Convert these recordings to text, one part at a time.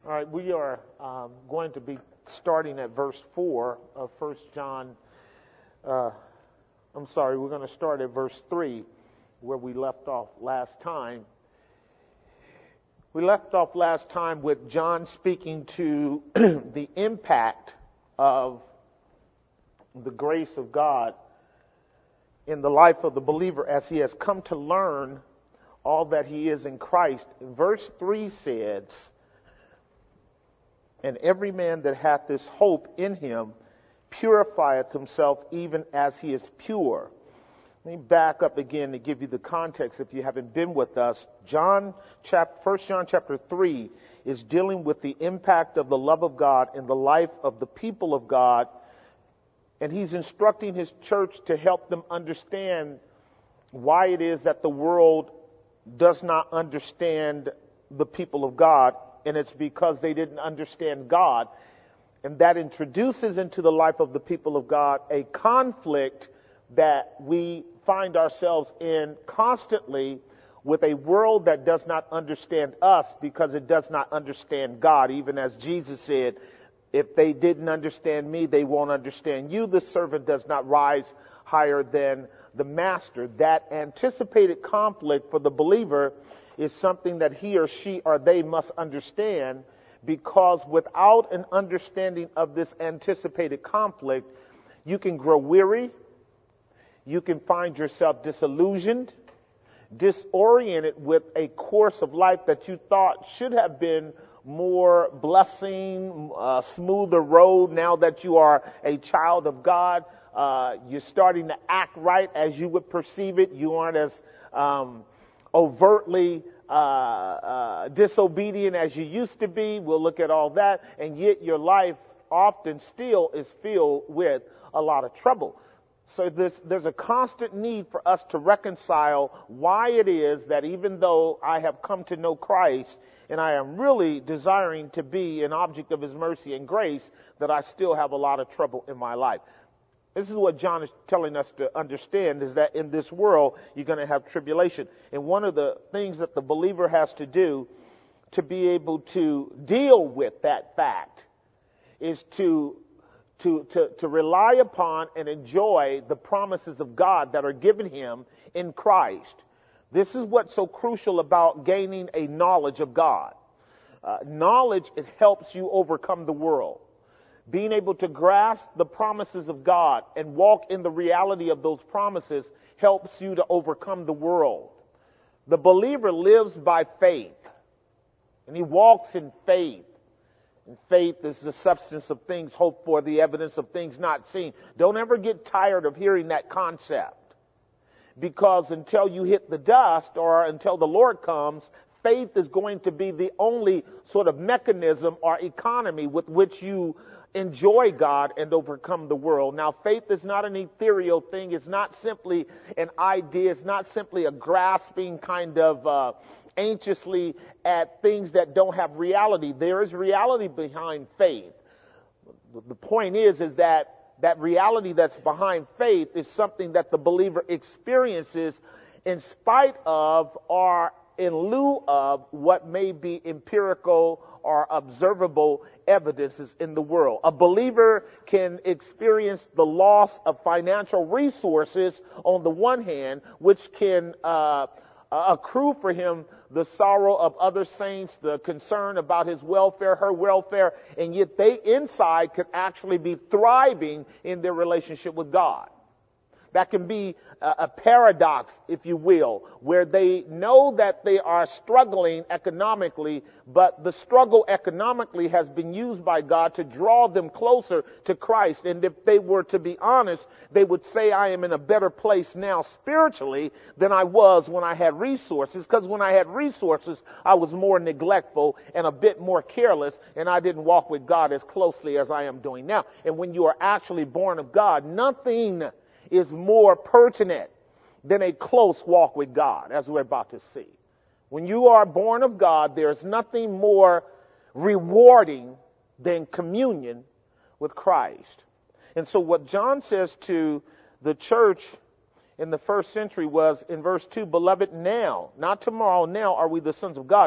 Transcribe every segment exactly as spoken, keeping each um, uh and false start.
All right, we are um, going to be starting at verse four of First John. Uh, I'm sorry, we're going to start at verse three, where we left off last time. We left off last time with John speaking to the impact of the grace of God in the life of the believer as he has come to learn all that he is in Christ. Verse three says, "And every man that hath this hope in him purifieth himself even as he is pure." Let me back up again to give you the context if you haven't been with us. John, chapter, First John chapter three is dealing with the impact of the love of God in the life of the people of God. And he's instructing his church to help them understand why it is that the world does not understand the people of God. And it's because they didn't understand God. And that introduces into the life of the people of God a conflict that we find ourselves in constantly with a world that does not understand us because it does not understand God. Even as Jesus said, if they didn't understand me, they won't understand you. The servant does not rise higher than the master. That anticipated conflict for the believer is something that he or she or they must understand, because without an understanding of this anticipated conflict, you can grow weary, you can find yourself disillusioned, disoriented with a course of life that you thought should have been more blessing, uh, smoother road. Now that you are a child of God, uh, you're starting to act right as you would perceive it. You aren't as um, overtly uh, uh, disobedient as you used to be. We'll look at all that. And yet your life often still is filled with a lot of trouble. So there's, there's a constant need for us to reconcile why it is that even though I have come to know Christ and I am really desiring to be an object of His mercy and grace, that I still have a lot of trouble in my life. This is what John is telling us to understand, is that in this world you're going to have tribulation. And one of the things that the believer has to do to be able to deal with that fact is to To, to, to rely upon and enjoy the promises of God that are given him in Christ. This is what's so crucial about gaining a knowledge of God. Uh, knowledge, it helps you overcome the world. Being able to grasp the promises of God and walk in the reality of those promises helps you to overcome the world. The believer lives by faith, and he walks in faith. And faith is the substance of things hoped for, the evidence of things not seen. Don't ever get tired of hearing that concept, because until you hit the dust or until the Lord comes, faith is going to be the only sort of mechanism or economy with which you enjoy God and overcome the world. Now, faith is not an ethereal thing. It's not simply an idea. It's not simply a grasping kind of uh, anxiously at things that don't have reality. There is reality behind faith. The point is, is that that reality that's behind faith is something that the believer experiences in spite of or in lieu of what may be empirical or observable evidences in the world. A believer can experience the loss of financial resources on the one hand, which can uh, accrue for him the sorrow of other saints, the concern about his welfare, her welfare, and yet they inside could actually be thriving in their relationship with God. That can be a paradox, if you will, where they know that they are struggling economically, but the struggle economically has been used by God to draw them closer to Christ. And if they were to be honest, they would say, I am in a better place now spiritually than I was when I had resources, because when I had resources, I was more neglectful and a bit more careless, and I didn't walk with God as closely as I am doing now. And when you are actually born of God, nothing is more pertinent than a close walk with God, as we're about to see. When you are born of God, there's nothing more rewarding than communion with Christ. And so what John says to the church in the first century was in verse two, beloved, now, not tomorrow, now are we the sons of God.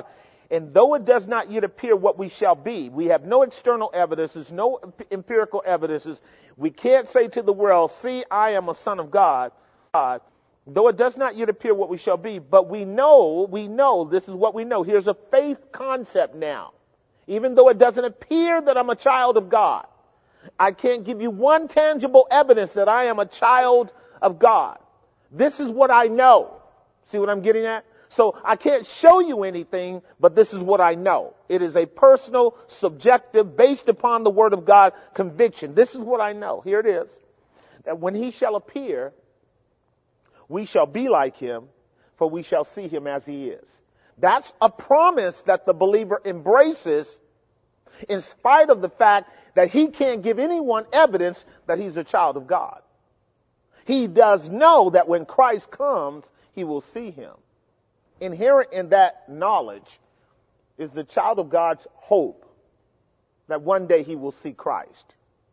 And though it does not yet appear what we shall be, we have no external evidences, no empirical evidences. We can't say to the world, see, I am a son of God. God. Though it does not yet appear what we shall be, but we know, we know, this is what we know. Here's a faith concept now. Even though it doesn't appear that I'm a child of God, I can't give you one tangible evidence that I am a child of God. This is what I know. See what I'm getting at? So I can't show you anything, but this is what I know. It is a personal, subjective, based upon the Word of God conviction. This is what I know. Here it is. That when He shall appear, we shall be like Him, for we shall see Him as He is. That's a promise that the believer embraces in spite of the fact that he can't give anyone evidence that he's a child of God. He does know that when Christ comes, he will see Him. Inherent in that knowledge is the child of God's hope that one day he will see Christ.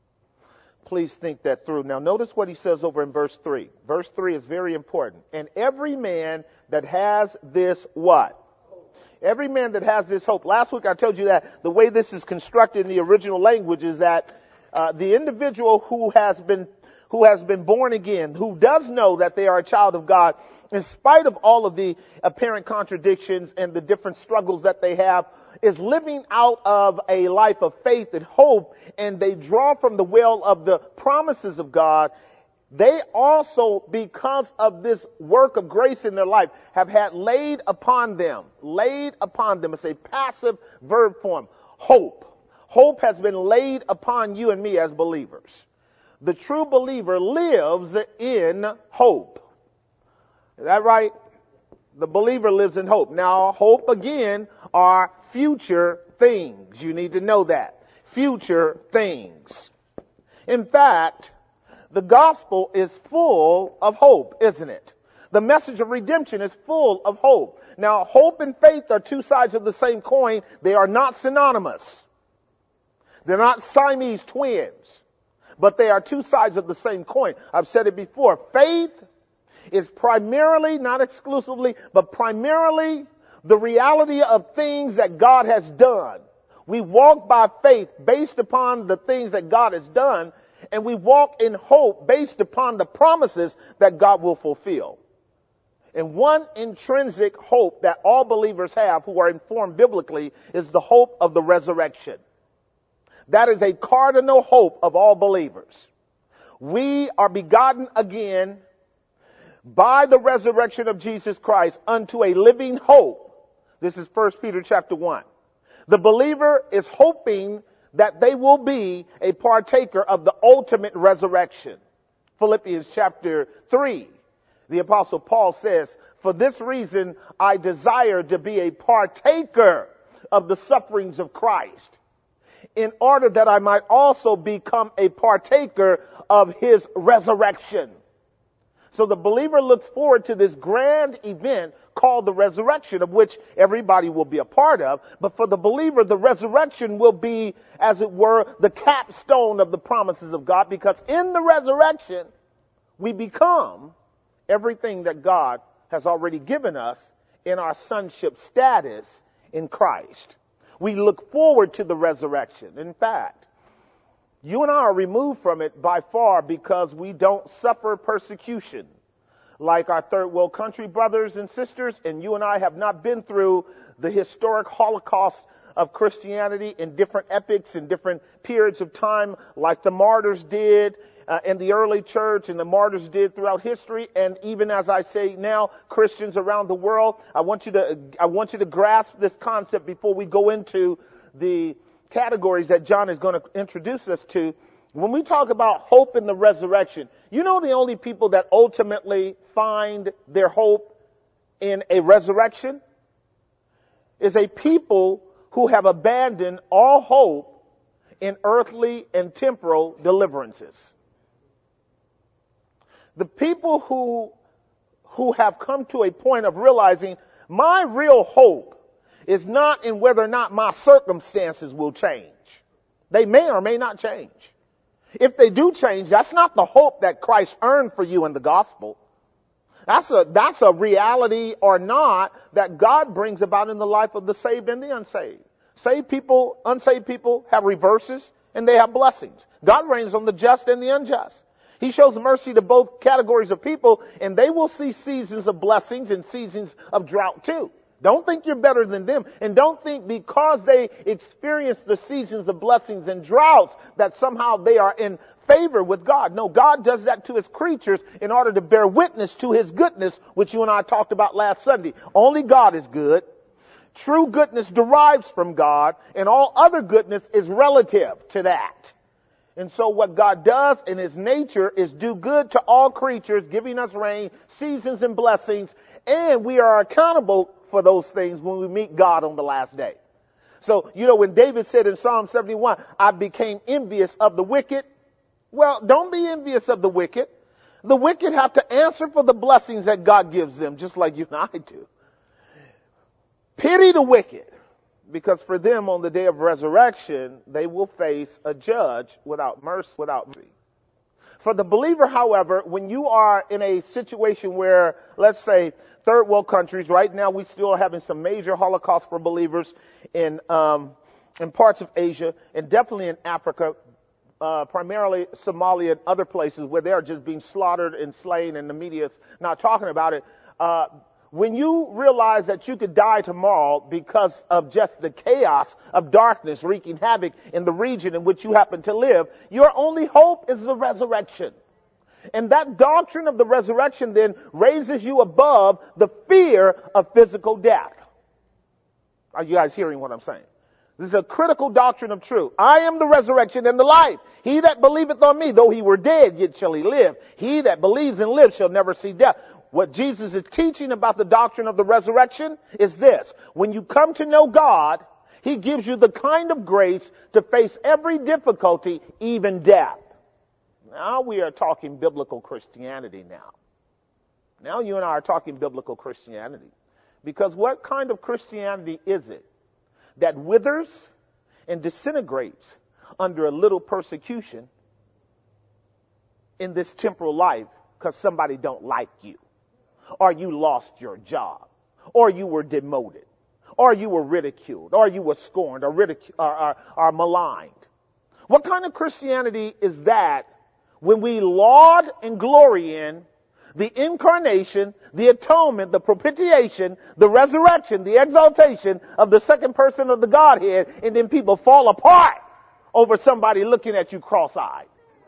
Please think that through. Now notice what he says over in verse three. Verse three is very important. And every man that has this what? Every man that has this hope. Last week I told you that the way this is constructed in the original language is that uh, the individual who has been who has been born again, who does know that they are a child of God, in spite of all of the apparent contradictions and the different struggles that they have, is living out of a life of faith and hope, and they draw from the well of the promises of God. They also, because of this work of grace in their life, have had laid upon them, laid upon them, it's a passive verb form, hope. Hope has been laid upon you and me as believers. The true believer lives in hope. Is that right? The believer lives in hope. Now, hope, again, are future things. You need to know that. Future things. In fact, the gospel is full of hope, isn't it? The message of redemption is full of hope. Now, hope and faith are two sides of the same coin. They are not synonymous. They're not Siamese twins, but they are two sides of the same coin. I've said it before. Faith is primarily, not exclusively, but primarily the reality of things that God has done. We walk by faith based upon the things that God has done, and we walk in hope based upon the promises that God will fulfill. And one intrinsic hope that all believers have who are informed biblically is the hope of the resurrection. That is a cardinal hope of all believers. We are begotten again by the resurrection of Jesus Christ unto a living hope. This is First Peter chapter one. The believer is hoping that they will be a partaker of the ultimate resurrection. Philippians chapter three, the Apostle Paul says, for this reason I desire to be a partaker of the sufferings of Christ, in order that I might also become a partaker of His resurrection. So the believer looks forward to this grand event called the resurrection, of which everybody will be a part of. But for the believer, the resurrection will be, as it were, the capstone of the promises of God, because in the resurrection, we become everything that God has already given us in our sonship status in Christ. We look forward to the resurrection. In fact, you and I are removed from it by far because we don't suffer persecution like our third world country brothers and sisters, and you and I have not been through the historic Holocaust of Christianity in different epochs and different periods of time like the martyrs did uh, in the early church and the martyrs did throughout history. And even as I say now, Christians around the world, I want you to, I want you to grasp this concept before we go into the categories that John is going to introduce us to. When we talk about hope in the resurrection, you know the only people that ultimately find their hope in a resurrection is a people who have abandoned all hope in earthly and temporal deliverances. The people who, who have come to a point of realizing my real hope is not in whether or not my circumstances will change. They may or may not change. If they do change, that's not the hope that Christ earned for you in the gospel. That's a, that's a reality or not that God brings about in the life of the saved and the unsaved. Saved people, unsaved people have reverses and they have blessings. God reigns on the just and the unjust. He shows mercy to both categories of people, and they will see seasons of blessings and seasons of drought too. Don't think you're better than them, and don't think because they experience the seasons of blessings and droughts that somehow they are in favor with God. No, God does that to his creatures in order to bear witness to his goodness, which you and I talked about last Sunday. Only God is good. True goodness derives from God, and all other goodness is relative to that. And so what God does in his nature is do good to all creatures, giving us rain, seasons, and blessings, and we are accountable for those things when we meet God on the last day. So, you know, when David said in Psalm seventy-one, I became envious of the wicked. Well, don't be envious of the wicked. The wicked have to answer for the blessings that God gives them, just like you and I do. Pity the wicked, because for them on the day of resurrection, they will face a judge without mercy, without mercy. For the believer, however, when you are in a situation where, let's say, third world countries, right now we still are having some major Holocaust for believers in um, in parts of Asia and definitely in Africa, uh, primarily Somalia and other places where they are just being slaughtered and slain and the media's not talking about it. Uh, When you realize that you could die tomorrow because of just the chaos of darkness wreaking havoc in the region in which you happen to live, your only hope is the resurrection. And that doctrine of the resurrection then raises you above the fear of physical death. Are you guys hearing what I'm saying? This is a critical doctrine of truth. I am the resurrection and the life. He that believeth on me, though he were dead, yet shall he live. He that believes and lives shall never see death. What Jesus is teaching about the doctrine of the resurrection is this. When you come to know God, he gives you the kind of grace to face every difficulty, even death. Now we are talking biblical Christianity now. Now you and I are talking biblical Christianity. Because what kind of Christianity is it that withers and disintegrates under a little persecution in this temporal life because somebody don't like you? Or you lost your job, or you were demoted, or you were ridiculed, or you were scorned, or, ridicu- or, or, or maligned. What kind of Christianity is that when we laud and glory in the incarnation, the atonement, the propitiation, the resurrection, the exaltation of the second person of the Godhead, and then people fall apart over somebody looking at you cross-eyed?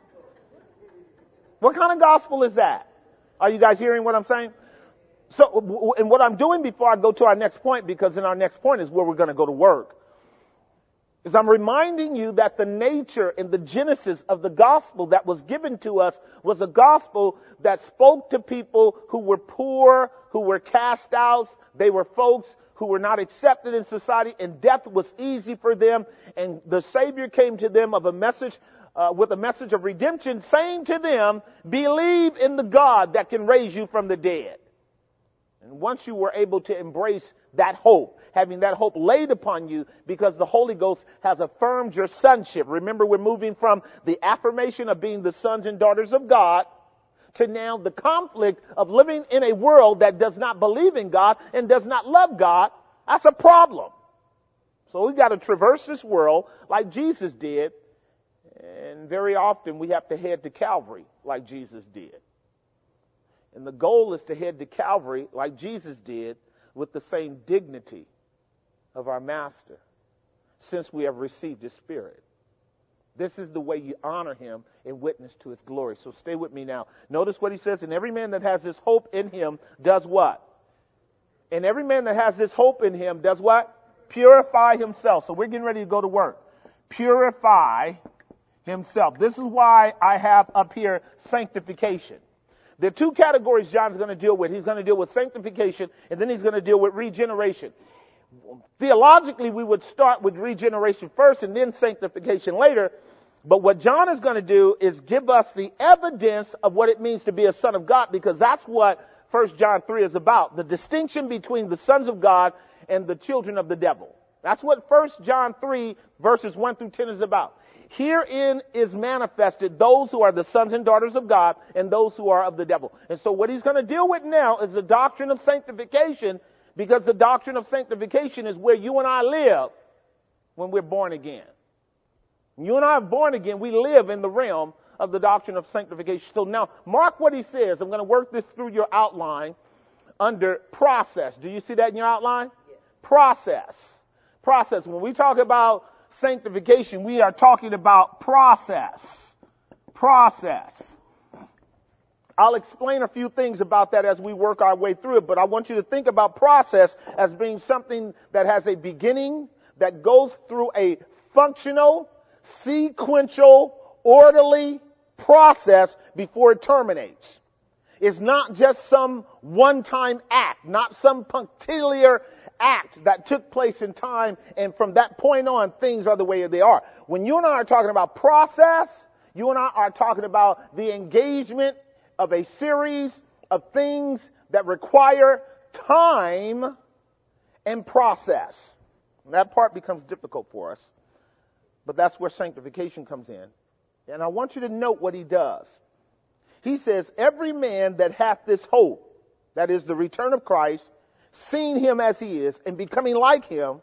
What kind of gospel is that? Are you guys hearing what I'm saying? So, and what I'm doing before I go to our next point, because in our next point is where we're going to go to work, is I'm reminding you that the nature and the genesis of the gospel that was given to us was a gospel that spoke to people who were poor, who were cast out. They were folks who were not accepted in society, and death was easy for them. And the Savior came to them of a message Uh, with a message of redemption, saying to them, believe in the God that can raise you from the dead. And once you were able to embrace that hope, having that hope laid upon you because the Holy Ghost has affirmed your sonship. Remember, we're moving from the affirmation of being the sons and daughters of God to now the conflict of living in a world that does not believe in God and does not love God. That's a problem. So we've got to traverse this world like Jesus did. And very often we have to head to Calvary like Jesus did. And the goal is to head to Calvary like Jesus did with the same dignity of our Master, since we have received His Spirit. This is the way you honor Him and witness to His glory. So stay with me now. Notice what He says, and every man that has this hope in Him does what? And every man that has this hope in Him does what? Purify himself. So we're getting ready to go to work. Purify himself. This is why I have up here sanctification. There are two categories John's going to deal with. He's going to deal with sanctification, and then he's going to deal with regeneration. Theologically, we would start with regeneration first and then sanctification later. But what John is going to do is give us the evidence of what it means to be a son of God, because that's what First John three is about. The distinction between the sons of God and the children of the devil. That's what First John three, verses one through ten is about. Herein is manifested those who are the sons and daughters of God and those who are of the devil. And so what he's going to deal with now is the doctrine of sanctification, because the doctrine of sanctification is where you and I live when we're born again. You and I are born again. We live in the realm of the doctrine of sanctification. So now, mark what he says. I'm going to work this through your outline under process. Do you see that in your outline? Yes. Process. Process. When we talk about sanctification, we are talking about process. Process. I'll explain a few things about that as we work our way through it, but I want you to think about process as being something that has a beginning, that goes through a functional, sequential, orderly process before it terminates. It's not just some one-time act, not some punctiliar act that took place in time, and from that point on, things are the way they are. When you and I are talking about process, you and I are talking about the engagement of a series of things that require time and process. And that part becomes difficult for us, but that's where sanctification comes in. And I want you to note what he does. He says, every man that hath this hope, that is the return of Christ, seeing him as he is and becoming like him,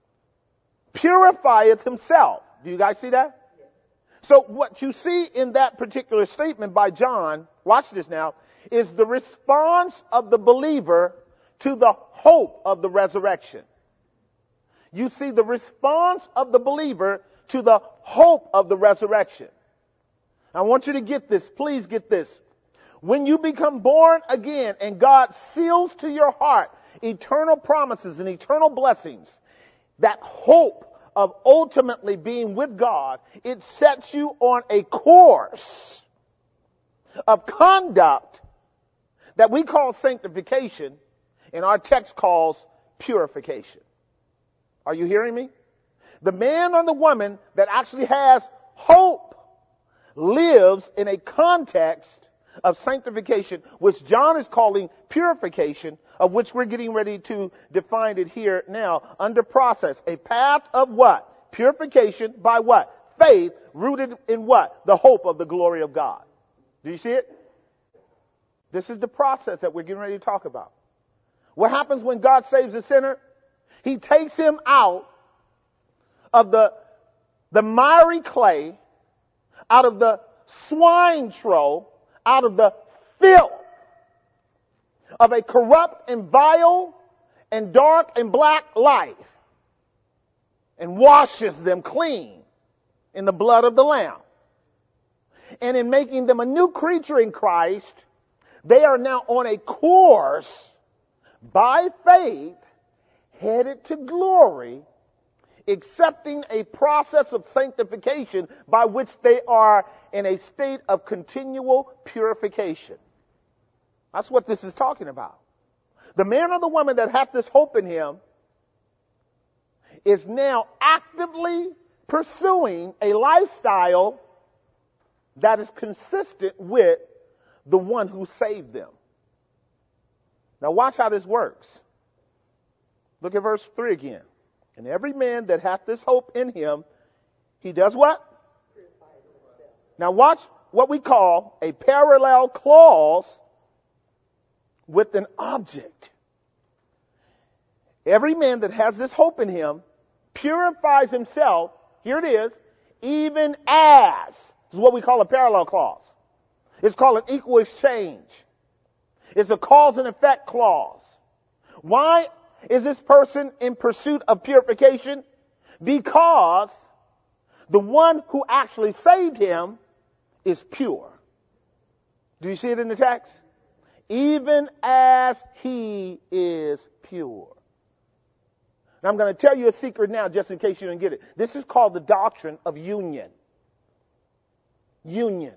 purifieth himself. Do you guys see that? Yes. So what you see in that particular statement by John, watch this now, is the response of the believer to the hope of the resurrection. You see the response of the believer to the hope of the resurrection. I want you to get this. Please get this. When you become born again and God seals to your heart eternal promises and eternal blessings, that hope of ultimately being with God, it sets you on a course of conduct that we call sanctification, and our text calls purification. Are you hearing me? The man or the woman that actually has hope lives in a context of sanctification, which John is calling purification, of which we're getting ready to define it here now under process. A path of what? Purification by what? Faith rooted in what? The hope of the glory of God. Do you see it? This is the process that we're getting ready to talk about. What happens when God saves a sinner? He takes him out of the, the miry clay, out of the swine trough, out of the filth of a corrupt and vile and dark and black life, and washes them clean in the blood of the Lamb. And in making them a new creature in Christ, they are now on a course by faith headed to glory, accepting a process of sanctification by which they are in a state of continual purification. That's what this is talking about. The man or the woman that hath this hope in him is now actively pursuing a lifestyle that is consistent with the one who saved them. Now watch how this works. Look at verse three again. And every man that hath this hope in him, he does what? Now watch what we call a parallel clause with an object. Every man that has this hope in him purifies himself, here it is, even as. This is what we call a parallel clause. It's called an equal exchange. It's a cause and effect clause. Why is this person in pursuit of purification? Because the one who actually saved him is pure. Do you see it in the text? Even as he is pure. Now I'm going to tell you a secret now, just in case you didn't get it. This is called the doctrine of union. Union.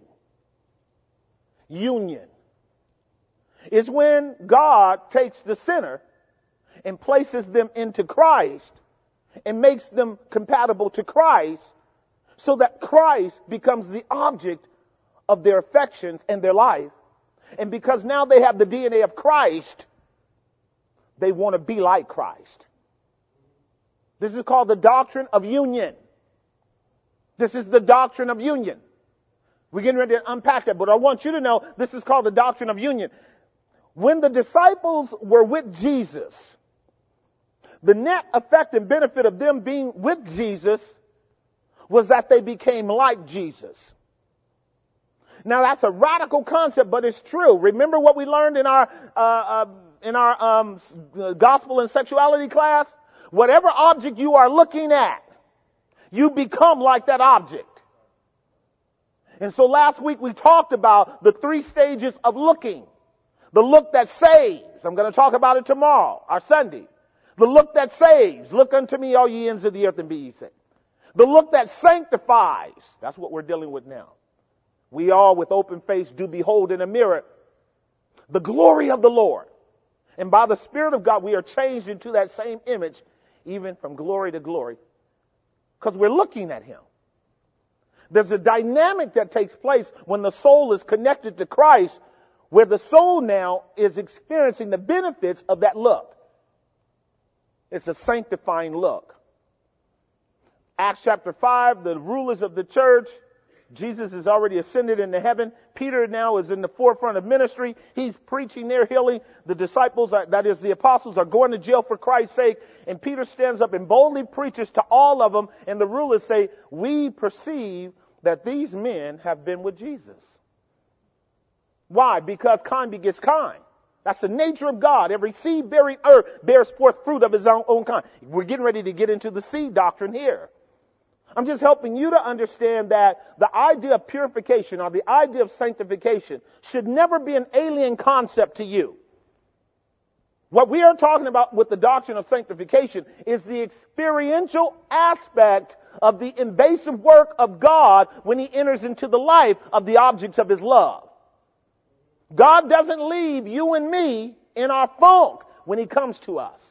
Union. It's when God takes the sinner and places them into Christ and makes them compatible to Christ, so that Christ becomes the object of their affections and their life. And because now they have the D N A of Christ, they want to be like Christ. This is called the doctrine of union. This is the doctrine of union. We're getting ready to unpack that, but I want you to know this is called the doctrine of union. When the disciples were with Jesus, the net effect and benefit of them being with Jesus was that they became like Jesus. Now that's a radical concept, but it's true. Remember what we learned in our uh, uh, in our um, gospel and sexuality class? Whatever object you are looking at, you become like that object. And so last week we talked about the three stages of looking. The look that saves. I'm going to talk about it tomorrow, our Sunday. The look that saves. Look unto me, all ye ends of the earth, and be ye saved. The look that sanctifies. That's what we're dealing with now. We all, with open face, do behold in a mirror the glory of the Lord. And by the Spirit of God, we are changed into that same image, even from glory to glory, because we're looking at Him. There's a dynamic that takes place when the soul is connected to Christ, where the soul now is experiencing the benefits of that look. It's a sanctifying look. Acts chapter five, the rulers of the church, Jesus is already ascended into heaven. Peter now is in the forefront of ministry. He's preaching their healing. The disciples, are, that is the apostles, are going to jail for Christ's sake. And Peter stands up and boldly preaches to all of them. And the rulers say, we perceive that these men have been with Jesus. Why? Because kind begets kind. That's the nature of God. Every seed-bearing earth bears forth fruit of his own, own kind. We're getting ready to get into the seed doctrine here. I'm just helping you to understand that the idea of purification or the idea of sanctification should never be an alien concept to you. What we are talking about with the doctrine of sanctification is the experiential aspect of the invasive work of God when He enters into the life of the objects of His love. God doesn't leave you and me in our funk when He comes to us.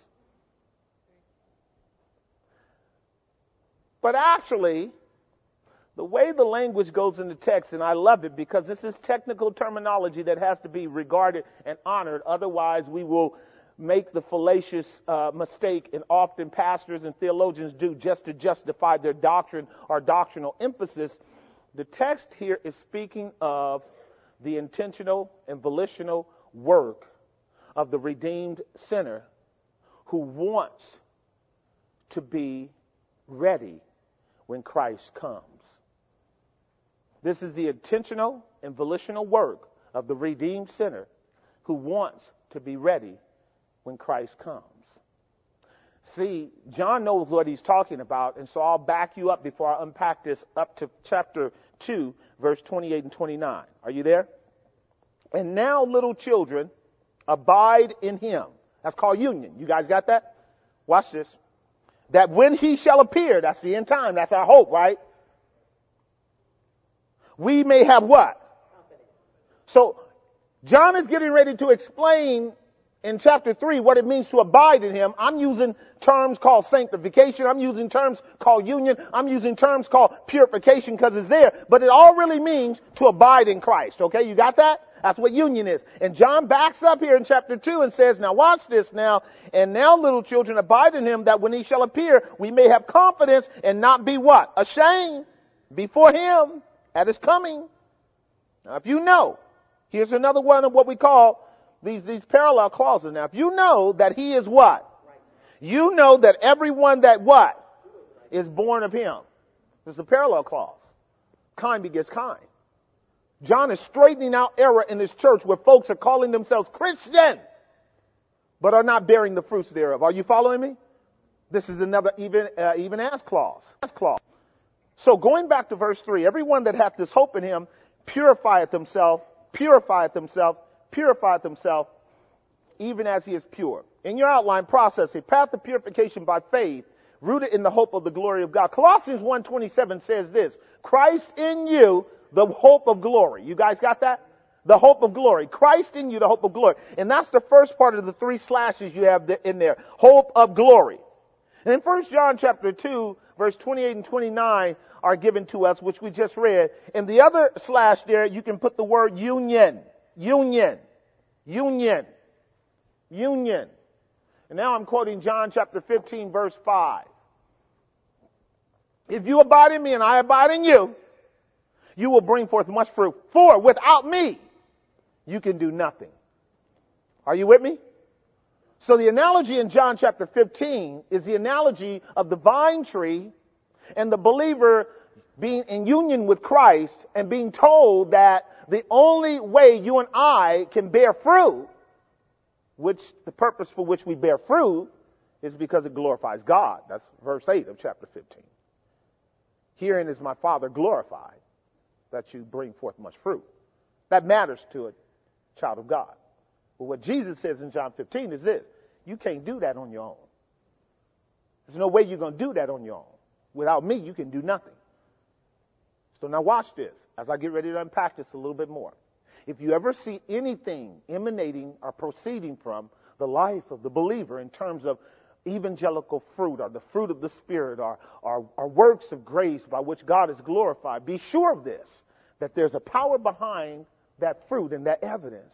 But actually, the way the language goes in the text, and I love it because this is technical terminology that has to be regarded and honored. Otherwise, we will make the fallacious uh, mistake, and often pastors and theologians do, just to justify their doctrine or doctrinal emphasis. The text here is speaking of the intentional and volitional work of the redeemed sinner who wants to be ready when Christ comes. This is the intentional and volitional work of the redeemed sinner who wants to be ready when Christ comes. See, John knows what he's talking about, and so I'll back you up before I unpack this up to chapter two, verse twenty-eight and twenty-nine. Are you there? And now, little children, abide in Him. That's called union. You guys got that? Watch this. That when He shall appear, that's the end time, that's our hope, right? We may have what? So, John is getting ready to explain in chapter three what it means to abide in Him. I'm using terms called sanctification. I'm using terms called union. I'm using terms called purification because it's there. But it all really means to abide in Christ. Okay, you got that? That's what union is. And John backs up here in chapter two and says, now watch this now. And now, little children, abide in Him, that when He shall appear, we may have confidence and not be what? Ashamed before Him at His coming. Now, if you know, here's another one of what we call these, these parallel clauses. Now, if you know that He is what? You know that everyone that what? Is born of Him. This is a parallel clause. Kind begets kind. John is straightening out error in this church where folks are calling themselves Christian, but are not bearing the fruits thereof. Are you following me? This is another even, uh, even as clause. As clause. So going back to verse three, everyone that hath this hope in Him purifieth himself, purifieth himself, purifieth himself, even as he is pure. In your outline, process a path of purification by faith, rooted in the hope of the glory of God. Colossians one twenty-seven says this, Christ in you, the hope of glory. You guys got that? The hope of glory. Christ in you, the hope of glory. And that's the first part of the three slashes you have in there. Hope of glory. And in First John chapter two, verse twenty-eight and twenty-nine are given to us, which we just read. And the other slash there, you can put the word union. Union. Union. Union. And now I'm quoting John chapter fifteen, verse five. If you abide in me and I abide in you, you will bring forth much fruit. For without me, you can do nothing. Are you with me? So the analogy in John chapter fifteen is the analogy of the vine tree and the believer being in union with Christ and being told that the only way you and I can bear fruit, which the purpose for which we bear fruit, is because it glorifies God. That's verse eight of chapter fifteen. Herein is my Father glorified, that you bring forth much fruit. That matters to a child of God. But what Jesus says in John fifteen is this: you can't do that on your own. There's no way you're going to do that on your own. Without me, you can do nothing. So now watch this as I get ready to unpack this a little bit more. If you ever see anything emanating or proceeding from the life of the believer in terms of evangelical fruit or the fruit of the Spirit or, or, or works of grace by which God is glorified, be sure of this, that there's a power behind that fruit and that evidence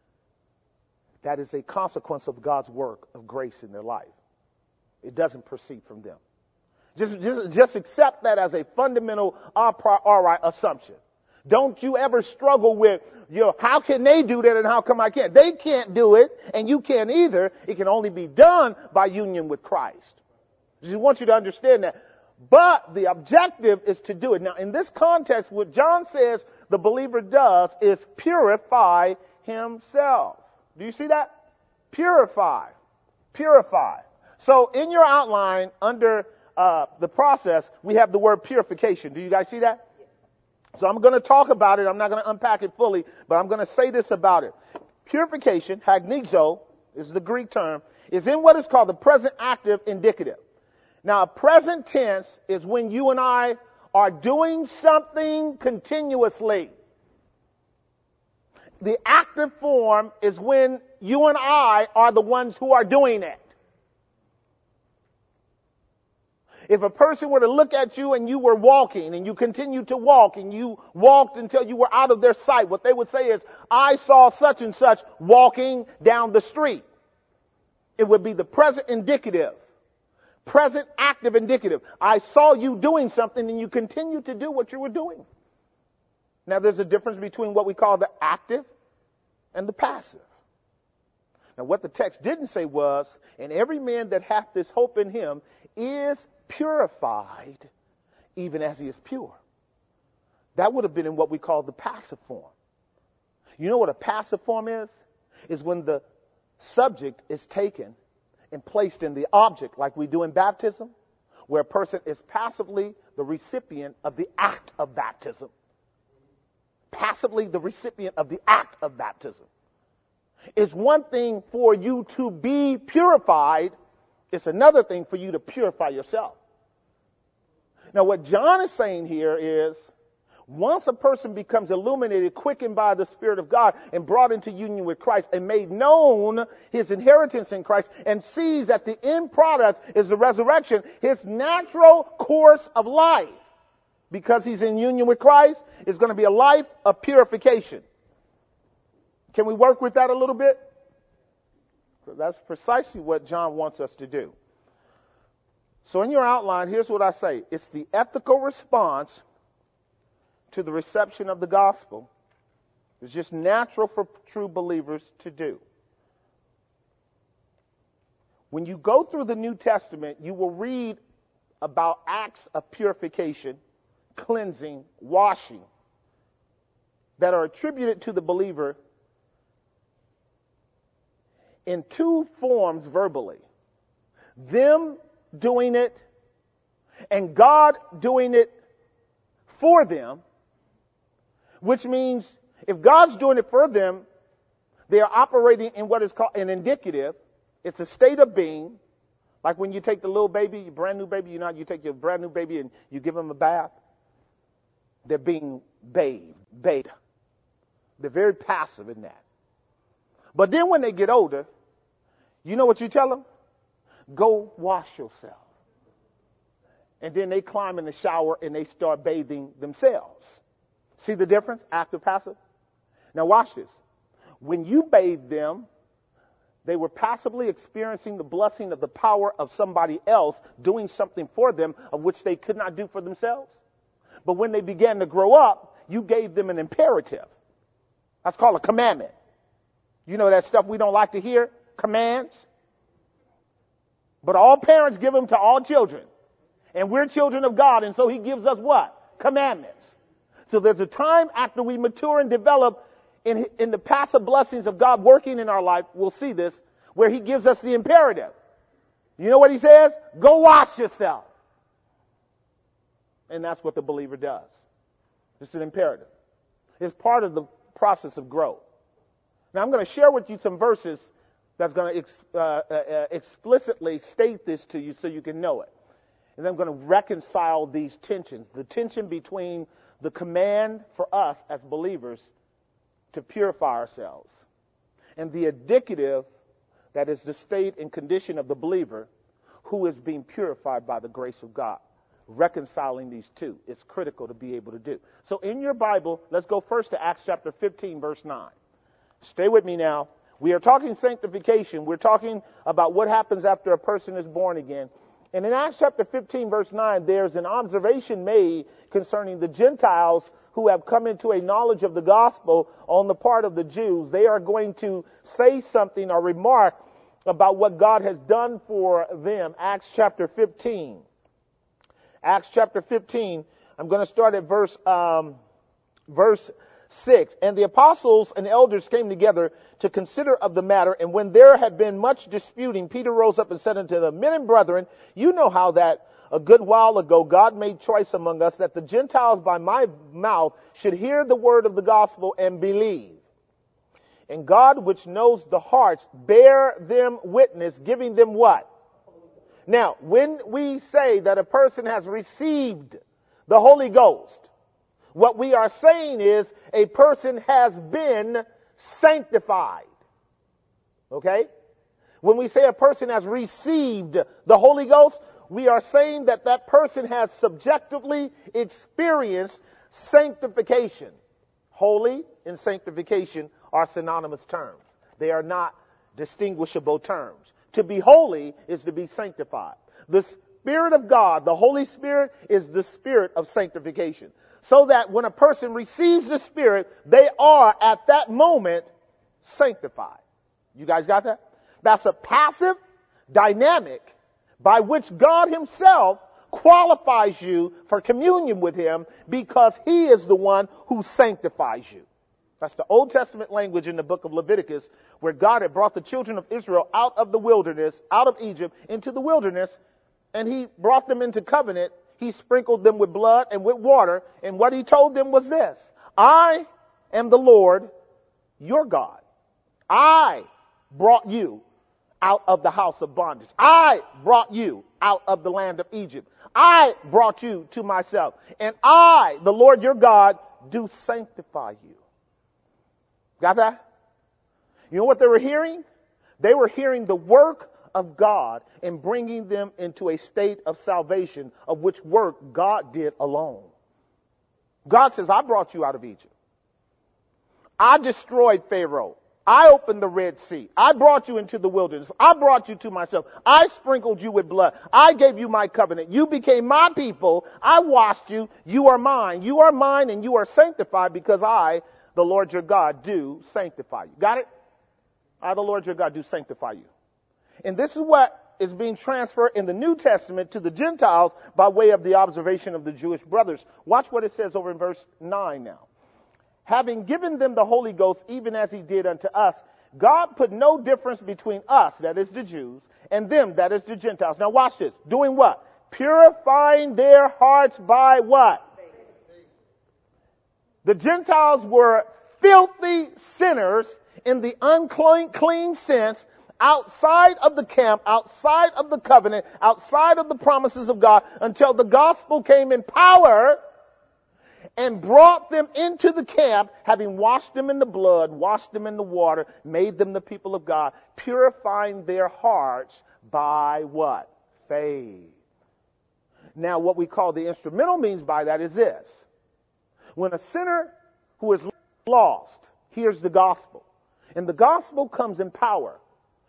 that is a consequence of God's work of grace in their life. It doesn't proceed from them. Just, just, just accept that as a fundamental a priori assumption. Don't you ever struggle with, you know, how can they do that and how come I can't? They can't do it and you can't either. It can only be done by union with Christ. I just want you to understand that. But the objective is to do it. Now, in this context, what John says the believer does is purify himself. Do you see that? Purify. Purify. So in your outline under uh, the process, we have the word purification. Do you guys see that? So I'm going to talk about it. I'm not going to unpack it fully, but I'm going to say this about it. Purification, hagnizo, is the Greek term, is in what is called the present active indicative. Now, a present tense is when you and I are doing something continuously. The active form is when you and I are the ones who are doing it. If a person were to look at you and you were walking and you continued to walk and you walked until you were out of their sight, what they would say is, I saw such and such walking down the street. It would be the present indicative, present active indicative. I saw you doing something and you continued to do what you were doing. Now there's a difference between what we call the active and the passive. Now what the text didn't say was, and every man that hath this hope in him is purified even as he is pure. That would have been in what we call the passive form. You know what a passive form is? Is when the subject is taken and placed in the object, like we do in baptism, where a person is passively the recipient of the act of baptism. Passively the recipient of the act of baptism. It's one thing for you to be purified. It's another thing for you to purify yourself. Now what John is saying here is, once a person becomes illuminated, quickened by the Spirit of God, and brought into union with Christ, and made known his inheritance in Christ, and sees that the end product is the resurrection, his natural course of life, because he's in union with Christ, is going to be a life of purification. Can we work with that a little bit? That's precisely what John wants us to do. So in your outline, here's what I say. It's the ethical response to the reception of the gospel. It's just natural for true believers to do. When you go through the New Testament, you will read about acts of purification, cleansing, washing, that are attributed to the believer in two forms verbally. Them doing it and God doing it for them, which means if God's doing it for them, they are operating in what is called an indicative. It's a state of being. Like when you take the little baby, your brand new baby, you know, you take your brand new baby and you give them a bath. They're being bathed, bathed. They're very passive in that. But then when they get older, you know what you tell them? Go wash yourself. And then they climb in the shower and they start bathing themselves. See the difference? Active, passive. Now watch this. When you bathe them, They were passively experiencing the blessing of the power of somebody else doing something for them of which they could not do for themselves. But when they began to grow up, you gave them an imperative. That's called a commandment. You know that stuff we don't like to hear? Commands. But all parents give them to all children. And we're children of God, and so he gives us what? Commandments. So there's a time after we mature and develop in, in the passive blessings of God working in our life, we'll see this, where he gives us the imperative. You know what he says? Go wash yourself. And that's what the believer does. It's an imperative. It's part of the process of growth. Now I'm going to share with you some verses that's going to ex, uh, uh, explicitly state this to you so you can know it. And then I'm going to reconcile these tensions. The tension between the command for us as believers to purify ourselves and the indicative that is the state and condition of the believer who is being purified by the grace of God. Reconciling these two is critical to be able to do. So in your Bible, let's go first to Acts chapter fifteen, verse nine. Stay with me now. We are talking sanctification. We're talking about what happens after a person is born again. And in Acts chapter fifteen, verse nine, there's an observation made concerning the Gentiles who have come into a knowledge of the gospel on the part of the Jews. They are going to say something or remark about what God has done for them. Acts chapter fifteen. Acts chapter fifteen, I'm going to start at verse, um, verse six. And the apostles and elders came together to consider of the matter. And when there had been much disputing, Peter rose up and said unto them, Men and brethren, you know how that a good while ago God made choice among us that the Gentiles by my mouth should hear the word of the gospel and believe. And God, which knows the hearts, bear them witness, giving them what? Now, when we say that a person has received the Holy Ghost, what we are saying is a person has been sanctified. Okay? When we say a person has received the Holy Ghost, we are saying that that person has subjectively experienced sanctification. Holy and sanctification are synonymous terms. They are not distinguishable terms. To be holy is to be sanctified. The Spirit of God, the Holy Spirit, is the Spirit of sanctification. So that when a person receives the Spirit, they are at that moment sanctified. You guys got that? That's a passive dynamic by which God himself qualifies you for communion with him because he is the one who sanctifies you. That's the Old Testament language in the book of Leviticus, where God had brought the children of Israel out of the wilderness, out of Egypt, into the wilderness, and he brought them into covenant. He sprinkled them with blood and with water, and what he told them was this: I am the Lord, your God. I brought you out of the house of bondage. I brought you out of the land of Egypt. I brought you to myself, and I, the Lord your God, do sanctify you. Got that? You know what they were hearing? They were hearing the work of God in bringing them into a state of salvation, of which work God did alone. God says, I brought you out of Egypt. I destroyed Pharaoh. I opened the Red Sea. I brought you into the wilderness. I brought you to myself. I sprinkled you with blood. I gave you my covenant. You became my people. I washed you. You are mine. You are mine and you are sanctified because I, the Lord your God, do sanctify you. Got it? I, the Lord your God, do sanctify you. And this is what is being transferred in the New Testament to the Gentiles by way of the observation of the Jewish brothers. Watch what it says over in verse nine now. Having given them the Holy Ghost, even as he did unto us, God put no difference between us, that is the Jews, and them, that is the Gentiles. Now watch this. Doing what? Purifying their hearts by what? The Gentiles were filthy sinners in the unclean sense, outside of the camp, outside of the covenant, outside of the promises of God, until the gospel came in power and brought them into the camp, having washed them in the blood, washed them in the water, made them the people of God, purifying their hearts by what? Faith. Now, what we call the instrumental means by that is this. When a sinner who is lost hears the gospel, and the gospel comes in power,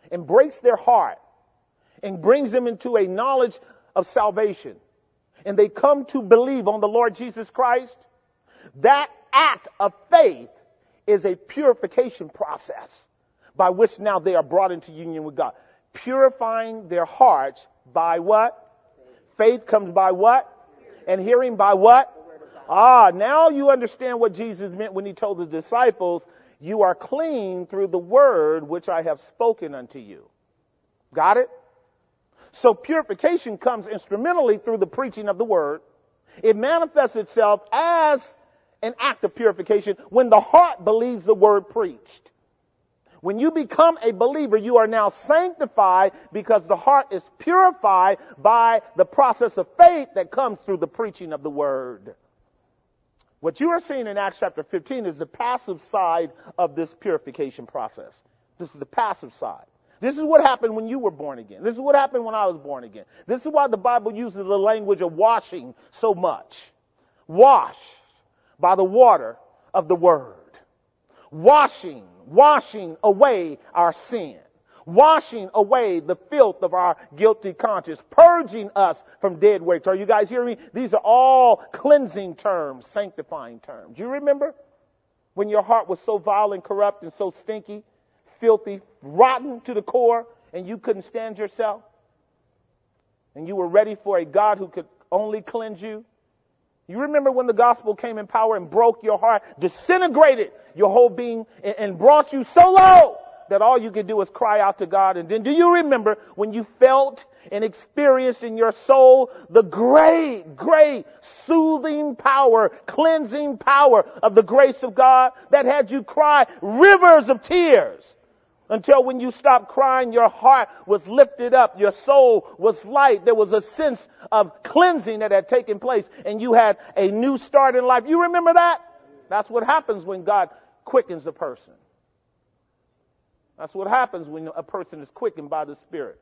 and breaks their heart and brings them into a knowledge of salvation, and they come to believe on the Lord Jesus Christ, that act of faith is a purification process by which now they are brought into union with God. Purifying their hearts by what? Faith comes by what? And hearing by what? Ah, now you understand what Jesus meant when he told the disciples, you are clean through the word which I have spoken unto you. Got it? So purification comes instrumentally through the preaching of the word. It manifests itself as an act of purification when the heart believes the word preached. When you become a believer, you are now sanctified because the heart is purified by the process of faith that comes through the preaching of the word. What you are seeing in Acts chapter fifteen is the passive side of this purification process. This is the passive side. This is what happened when you were born again. This is what happened when I was born again. This is why the Bible uses the language of washing so much. Washed by the water of the word. Washing, washing away our sin. Washing away the filth of our guilty conscience. Purging us from dead weights. Are you guys hearing me? These are all cleansing terms, sanctifying terms. Do you remember when your heart was so vile and corrupt and so stinky, filthy, rotten to the core, and you couldn't stand yourself? And you were ready for a God who could only cleanse you? You remember when the gospel came in power and broke your heart, disintegrated your whole being, and, and brought you so low that all you could do was cry out to God? And then do you remember when you felt and experienced in your soul the great, great soothing power, cleansing power of the grace of God that had you cry rivers of tears? Until when you stopped crying, your heart was lifted up, your soul was light. There was a sense of cleansing that had taken place, and you had a new start in life. You remember that? That's what happens when God quickens a person. That's what happens when a person is quickened by the Spirit.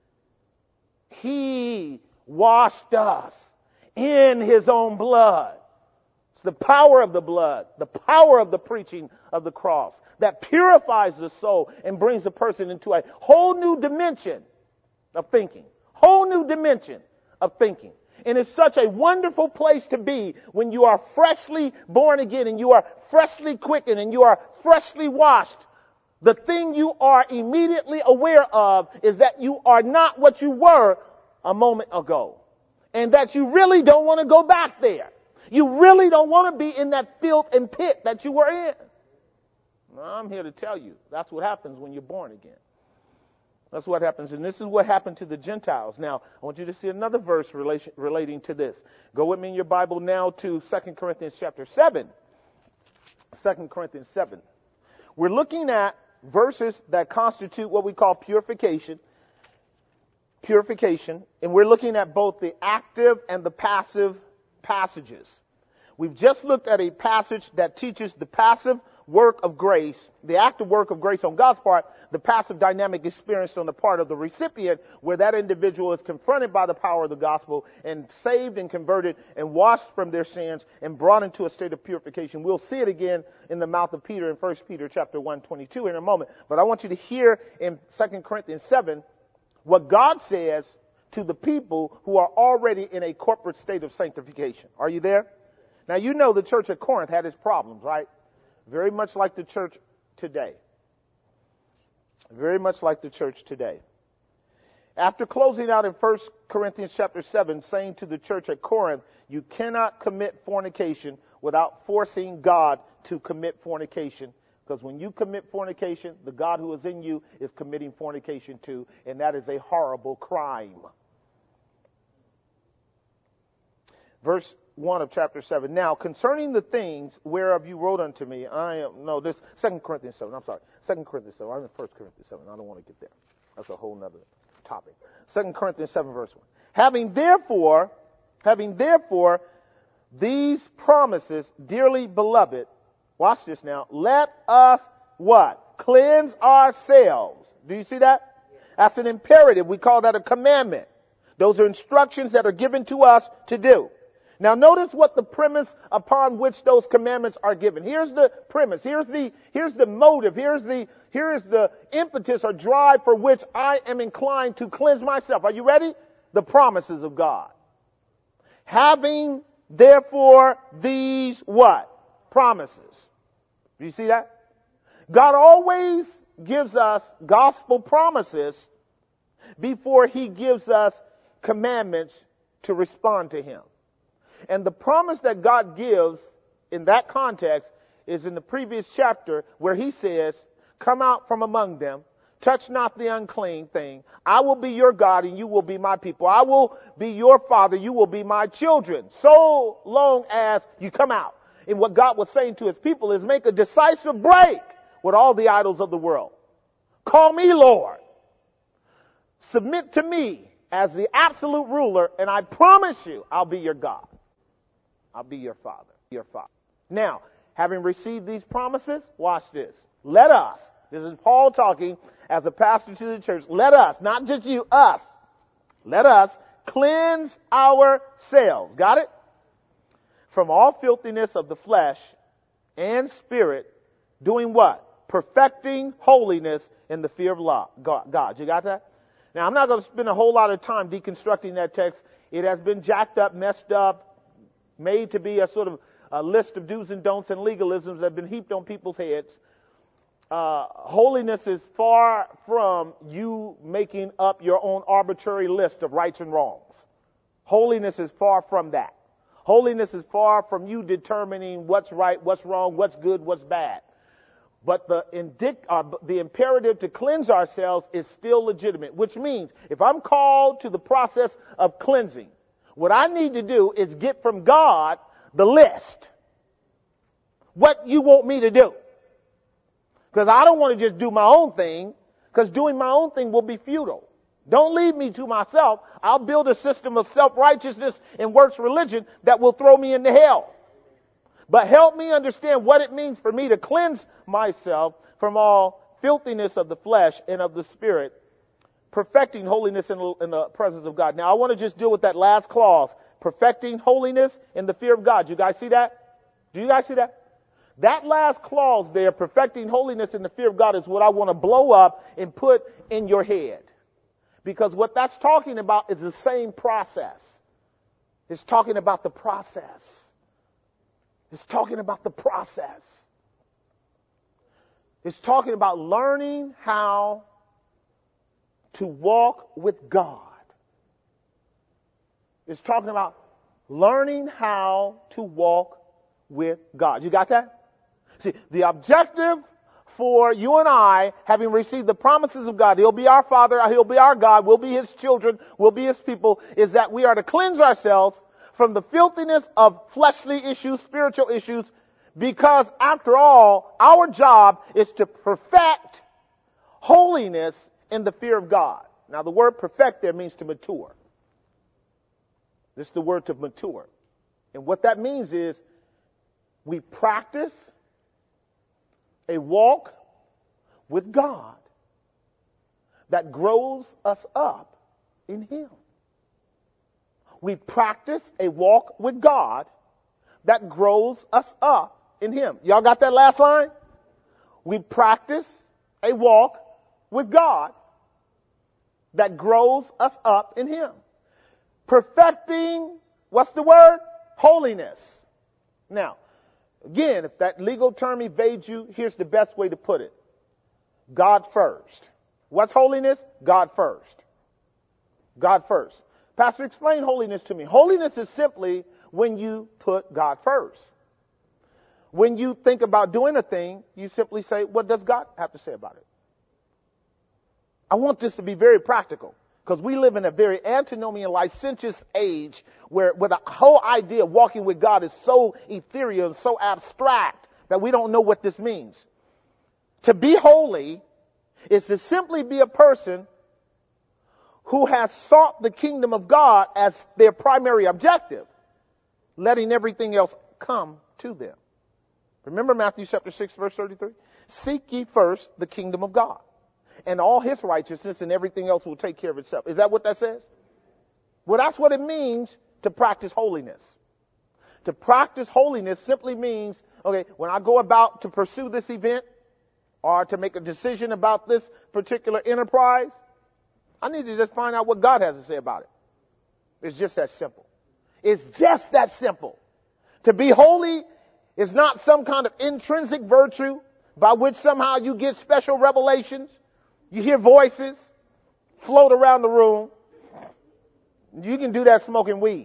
He washed us in his own blood. It's the power of the blood, the power of the preaching of the cross that purifies the soul and brings a person into a whole new dimension of thinking. Whole new dimension of thinking. And it's such a wonderful place to be when you are freshly born again and you are freshly quickened and you are freshly washed. The thing you are immediately aware of is that you are not what you were a moment ago. And that you really don't want to go back there. You really don't want to be in that filth and pit that you were in. Well, I'm here to tell you, that's what happens when you're born again. That's what happens. And this is what happened to the Gentiles. Now, I want you to see another verse relation, relating to this. Go with me in your Bible now to Second Corinthians chapter seven. Second Corinthians seven. We're looking at verses that constitute what we call purification. Purification. And we're looking at both the active and the passive passages. We've just looked at a passage that teaches the passive work of grace, the active work of grace on God's part, the passive dynamic experienced on the part of the recipient, where that individual is confronted by the power of the gospel and saved and converted and washed from their sins and brought into a state of purification. We'll see it again in the mouth of Peter in First Peter chapter one twenty-two in a moment. But I want you to hear in Second Corinthians seven what God says to the people who are already in a corporate state of sanctification. Are you there? Now, you know the church at Corinth had its problems, right? Very much like the church today. Very much like the church today. After closing out in First Corinthians chapter seven, saying to the church at Corinth, you cannot commit fornication without forcing God to commit fornication. Because when you commit fornication, the God who is in you is committing fornication too, and that is a horrible crime. Verse one of chapter seven. Now, concerning the things whereof you wrote unto me, I am, no, this, Second Corinthians seven, I'm sorry, Second Corinthians seven, I'm in First Corinthians seven, I don't want to get there. That's a whole nother topic. Second Corinthians seven, verse one. Having therefore, having therefore these promises, dearly beloved, watch this now, let us, what? Cleanse ourselves. Do you see that? That's an imperative. We call that a commandment. Those are instructions that are given to us to do. Now notice what the premise upon which those commandments are given. Here's the premise. Here's the, here's the motive. Here's the, here is the impetus or drive for which I am inclined to cleanse myself. Are you ready? The promises of God. Having therefore these what? Promises. Do you see that? God always gives us gospel promises before he gives us commandments to respond to him. And the promise that God gives in that context is in the previous chapter where he says, come out from among them, touch not the unclean thing. I will be your God and you will be my people. I will be your father, you will be my children, so long as you come out. And what God was saying to his people is make a decisive break with all the idols of the world. Call me Lord. Submit to me as the absolute ruler, and I promise you, I'll be your God. I'll be your father, your father. Now, having received these promises, watch this. Let us, this is Paul talking as a pastor to the church, let us, not just you, us, let us cleanse ourselves. Got it? From all filthiness of the flesh and spirit, doing what? Perfecting holiness in the fear of God. You got that? Now, I'm not going to spend a whole lot of time deconstructing that text. It has been jacked up, messed up, made to be a sort of a list of do's and don'ts and legalisms that have been heaped on people's heads. Uh, holiness is far from you making up your own arbitrary list of rights and wrongs. Holiness is far from that. Holiness is far from you determining what's right, what's wrong, what's good, what's bad. But the, indic- uh, the imperative to cleanse ourselves is still legitimate, which means if I'm called to the process of cleansing, what I need to do is get from God the list. What you want me to do. Because I don't want to just do my own thing, because doing my own thing will be futile. Don't leave me to myself. I'll build a system of self-righteousness and works religion that will throw me into hell. But help me understand what it means for me to cleanse myself from all filthiness of the flesh and of the spirit, perfecting holiness in the, in the presence of God. Now, I want to just deal with that last clause, perfecting holiness in the fear of God. You guys see that? Do you guys see that? That last clause there, perfecting holiness in the fear of God, is what I want to blow up and put in your head. Because what that's talking about is the same process. It's talking about the process. It's talking about the process. It's talking about learning how to walk with God. It's talking about learning how to walk with God. You got that? See, the objective for you and I, having received the promises of God, He'll be our Father, He'll be our God, we'll be His children, we'll be His people, is that we are to cleanse ourselves from the filthiness of fleshly issues, spiritual issues, because after all, our job is to perfect holiness in the fear of God. Now, the word perfect there means to mature. This is the word to mature. And what that means is we practice a walk with God that grows us up in Him. We practice a walk with God that grows us up in Him. Y'all got that last line? We practice a walk with God that grows us up in Him. Perfecting, what's the word? Holiness. Now, again, if that legal term evades you, here's the best way to put it. God first. What's holiness? God first. God first. Pastor, explain holiness to me. Holiness is simply when you put God first. When you think about doing a thing, you simply say, what does God have to say about it? I want this to be very practical, because we live in a very antinomian, licentious age where, where the whole idea of walking with God is so ethereal and so abstract that we don't know what this means. To be holy is to simply be a person who has sought the kingdom of God as their primary objective, letting everything else come to them. Remember Matthew chapter six, verse thirty-three? Seek ye first the kingdom of God, and all His righteousness, and everything else will take care of itself. Is that what that says? Well, that's what it means to practice holiness. To practice holiness simply means, okay, when I go about to pursue this event or to make a decision about this particular enterprise, I need to just find out what God has to say about it. It's just that simple. It's just that simple. To be holy is not some kind of intrinsic virtue by which somehow you get special revelations. You hear voices float around the room. You can do that smoking weed.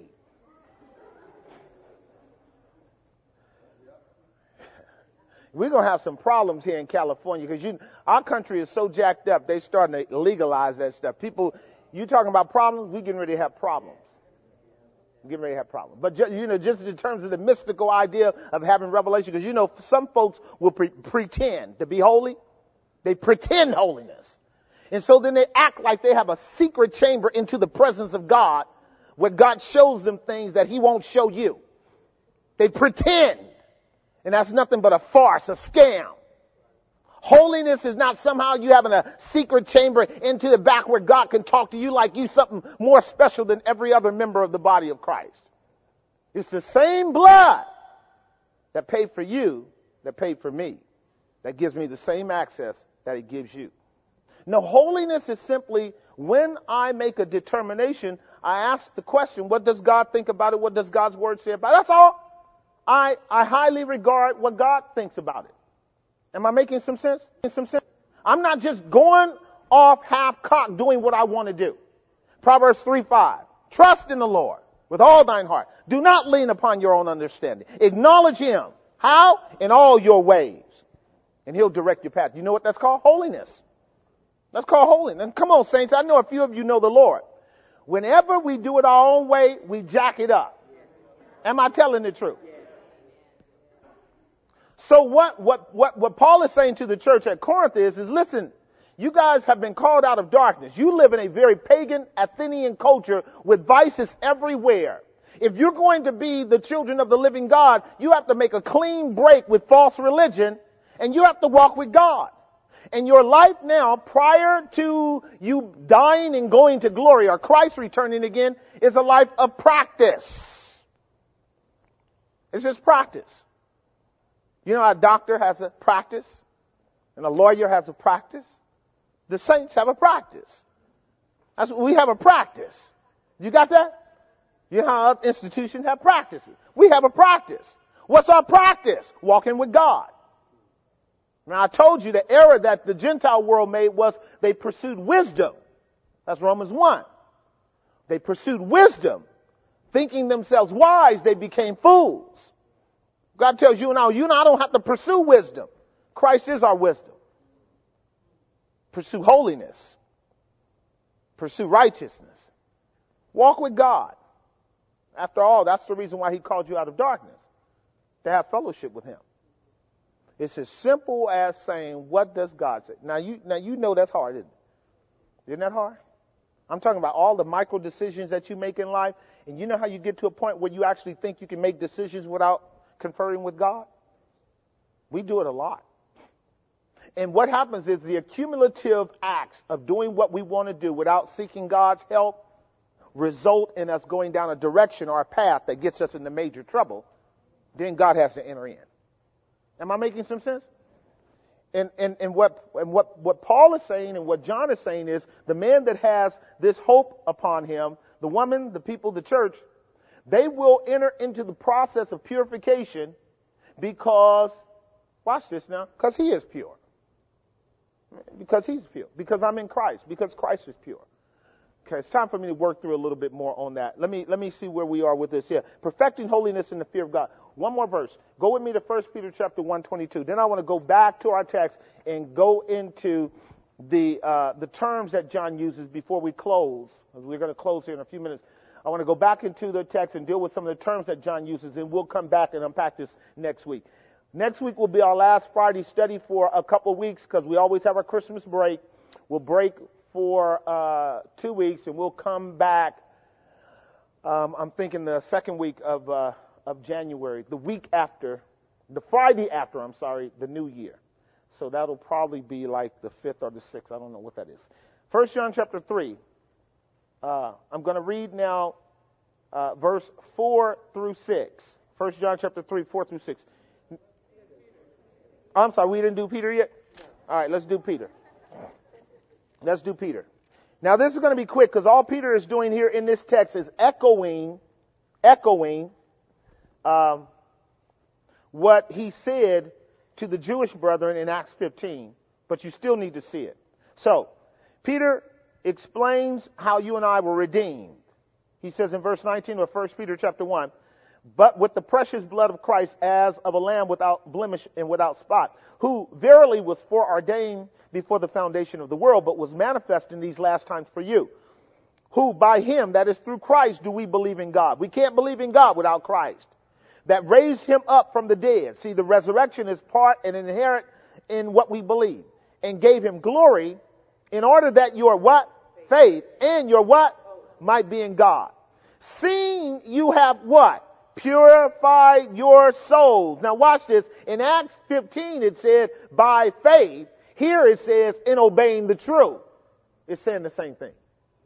We're going to have some problems here in California because you, our country is so jacked up, they're starting to legalize that stuff. People, you talking about problems, we're getting ready to have problems. We're getting ready to have problems. But, ju- you know, just in terms of the mystical idea of having revelation, because, you know, some folks will pre- pretend to be holy. They pretend holiness. And so then they act like they have a secret chamber into the presence of God where God shows them things that he won't show you. They pretend. And that's nothing but a farce, a scam. Holiness is not somehow you having a secret chamber into the back where God can talk to you like you something more special than every other member of the body of Christ. It's the same blood that paid for you, that paid for me, that gives me the same access that it gives you. No, holiness is simply when I make a determination, I ask the question, what does God think about it? What does God's word say about it? That's all. I, I highly regard what God thinks about it. Am I making some sense? Some sense? I'm not just going off half-cocked doing what I want to do. Proverbs three five. Trust in the Lord with all thine heart. Do not lean upon your own understanding. Acknowledge him. How? In all your ways. And he'll direct your path. You know what that's called? Holiness. That's called holiness. And come on, saints. I know a few of you know the Lord. Whenever we do it our own way, we jack it up. Am I telling the truth? So what, what, what, what Paul is saying to the church at Corinth is, is listen, you guys have been called out of darkness. You live in a very pagan Athenian culture with vices everywhere. If you're going to be the children of the living God, you have to make a clean break with false religion and you have to walk with God. And your life now, prior to you dying and going to glory or Christ returning again, is a life of practice. It's just practice. You know, a doctor has a practice and a lawyer has a practice. The saints have a practice. That's what we have a practice. You got that? You know how other institutions have practices. We have a practice. What's our practice? Walking with God. Now, I told you the error that the Gentile world made was they pursued wisdom. That's Romans one. They pursued wisdom. Thinking themselves wise, they became fools. God tells you now, you and I don't have to pursue wisdom. Christ is our wisdom. Pursue holiness. Pursue righteousness. Walk with God. After all, that's the reason why he called you out of darkness. To have fellowship with him. It's as simple as saying, what does God say? Now you, now you know that's hard, isn't it? Isn't that hard? I'm talking about all the micro decisions that you make in life. And you know how you get to a point where you actually think you can make decisions without conferring with God? We do it a lot. And what happens is the accumulative acts of doing what we want to do without seeking God's help result in us going down a direction or a path that gets us into major trouble. Then God has to enter in. Am I making some sense? And, and, and what, and what, what Paul is saying and what John is saying is the man that has this hope upon him, the woman, the people, the church, they will enter into the process of purification because, watch this now, because he is pure. Because he's pure. Because I'm in Christ. Because Christ is pure. Okay, it's time for me to work through a little bit more on that. Let me, let me see where we are with this here. Perfecting holiness in the fear of God. One more verse. Go with me to First Peter chapter one twenty-two. Then I want to go back to our text and go into the, uh, the terms that John uses before we close. We're going to close here in a few minutes. I want to go back into the text and deal with some of the terms that John uses, and we'll come back and unpack this next week. Next week will be our last Friday study for a couple of weeks because we always have our Christmas break. We'll break for uh, two weeks, and we'll come back, um, I'm thinking the second week of, uh, of January, the week after, the Friday after, I'm sorry, the new year. So that'll probably be like the fifth or the sixth. I don't know what that is. First John chapter three. Uh, I'm going to read now uh, verse four through six. First John chapter three, four through six. I'm sorry, we didn't do Peter yet? All right, let's do Peter. Let's do Peter. Now this is going to be quick because all Peter is doing here in this text is echoing, echoing um, what he said to the Jewish brethren in Acts fifteen, but you still need to see it. So, Peter explains how you and I were redeemed. He says in verse nineteen of First Peter chapter one, but with the precious blood of Christ as of a lamb without blemish and without spot, who verily was foreordained before the foundation of the world, but was manifest in these last times for you, who by him, that is through Christ, do we believe in God. We can't believe in God without Christ. That raised him up from the dead. See, the resurrection is part and inherent in what we believe. And gave him glory in order that your what? Faith and your what? Might be in God. Seeing you have what? Purified your souls. Now watch this. In Acts fifteen it said by faith. Here it says in obeying the truth. It's saying the same thing.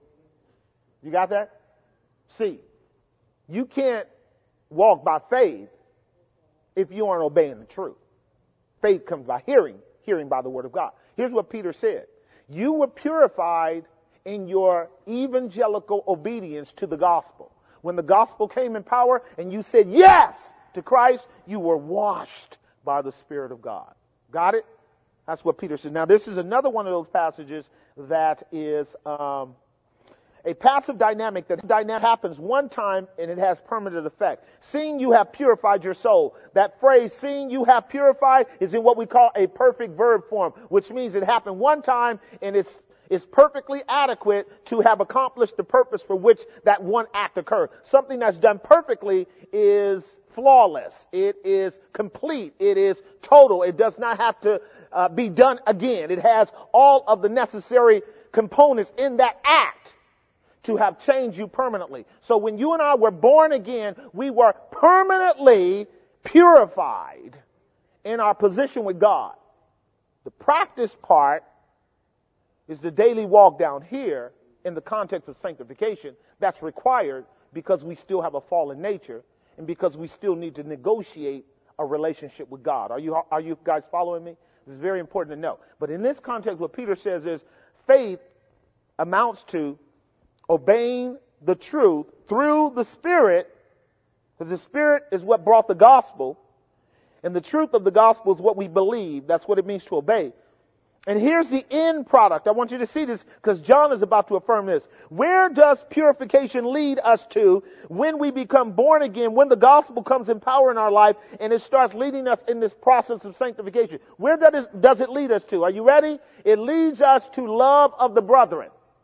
You got that? See, you can't walk by faith if you aren't obeying the truth. Faith comes by hearing, hearing by the word of God. Here's what Peter said. You were purified in your evangelical obedience to the gospel. When the gospel came in power and you said yes to Christ, you were washed by the Spirit of God. Got it? That's what Peter said. Now this is another one of those passages that is um, a passive dynamic that dynamic happens one time and it has permanent effect. Seeing you have purified your soul. That phrase, seeing you have purified, is in what we call a perfect verb form, which means it happened one time and it's is perfectly adequate to have accomplished the purpose for which that one act occurred. Something that's done perfectly is flawless. It is complete. It is total. It does not have to uh, be done again. It has all of the necessary components in that act to have changed you permanently. So when you and I were born again, we were permanently purified in our position with God. The practice part is the daily walk down here in the context of sanctification. That's required because we still have a fallen nature and because we still need to negotiate a relationship with God. Are you, are you guys following me? This is very important to know. But in this context, what Peter says is faith amounts to obeying the truth through the Spirit, because the Spirit is what brought the gospel, and the truth of the gospel is what we believe. That's what it means to obey. And here's the end product. I want you to see this because John is about to affirm this. Where does purification lead us to when we become born again, when the gospel comes in power in our life and it starts leading us in this process of sanctification? Where does, does it lead us to? Are you ready? It leads us to love of the brethren.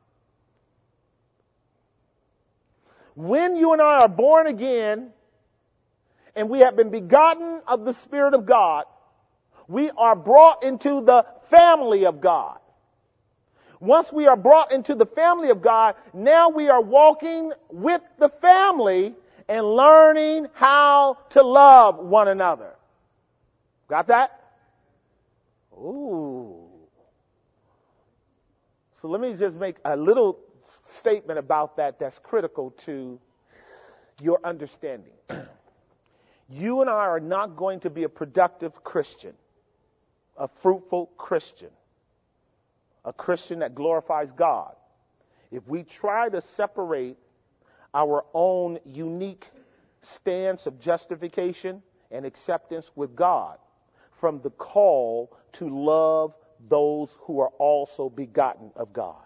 When you and I are born again and we have been begotten of the Spirit of God, we are brought into the family of God. Once we are brought into the family of God, now we are walking with the family and learning how to love one another. Got that? Ooh. So let me just make a little statement about that that's critical to your understanding. You and I are not going to be a productive Christian, a fruitful Christian, a Christian that glorifies God, if we try to separate our own unique stance of justification and acceptance with God from the call to love those who are also begotten of God.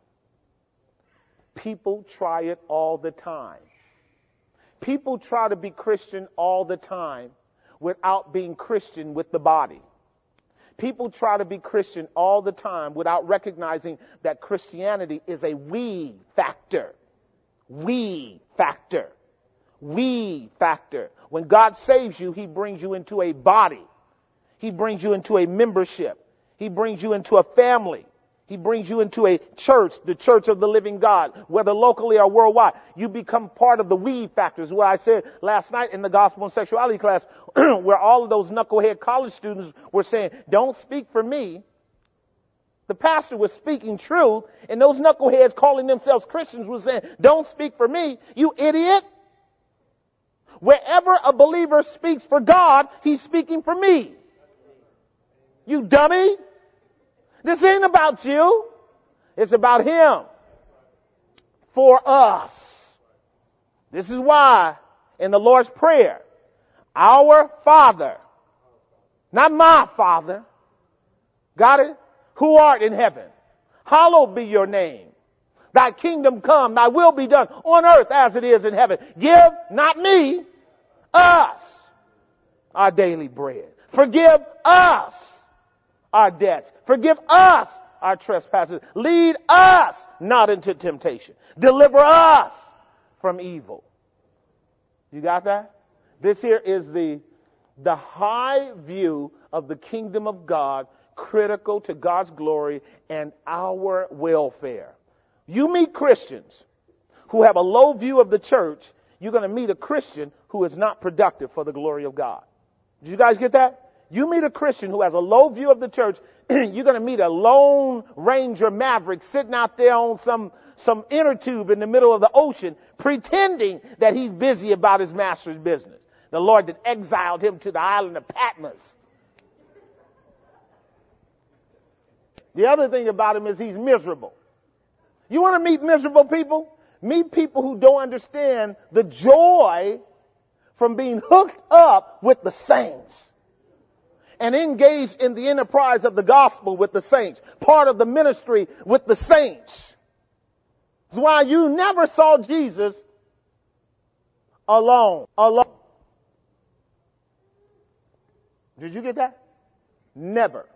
People try it all the time. People try to be Christian all the time without being Christian with the body. People try to be Christian all the time without recognizing that Christianity is a we factor. We factor. We factor. When God saves you, He brings you into a body. He brings you into a membership. He brings you into a family. He brings you into a church, the church of the living God, whether locally or worldwide. You become part of the we factors. What I said last night in the gospel and sexuality class, where all of those knucklehead college students were saying, don't speak for me. The pastor was speaking truth, and those knuckleheads calling themselves Christians were saying, don't speak for me, you idiot. Wherever a believer speaks for God, he's speaking for me. You dummy. This ain't about you. It's about him. For us. This is why in the Lord's Prayer, our Father, not my Father, got it? Who art in heaven, hallowed be your name. Thy kingdom come, thy will be done on earth as it is in heaven. Give, not me, us our daily bread. Forgive us our debts. Forgive us our trespasses. Lead us not into temptation. Deliver us from evil. You got that? This here is the, the high view of the kingdom of God, critical to God's glory and our welfare. You meet Christians who have a low view of the church, you're going to meet a Christian who is not productive for the glory of God. Did you guys get that? You meet a Christian who has a low view of the church, you're going to meet a lone ranger maverick sitting out there on some, some inner tube in the middle of the ocean, pretending that he's busy about his master's business. The Lord that exiled him to the island of Patmos. The other thing about him is he's miserable. You want to meet miserable people? Meet people who don't understand the joy from being hooked up with the saints and engaged in the enterprise of the gospel with the saints, part of the ministry with the saints. That's why you never saw Jesus alone. Alone. Did you get that? Never.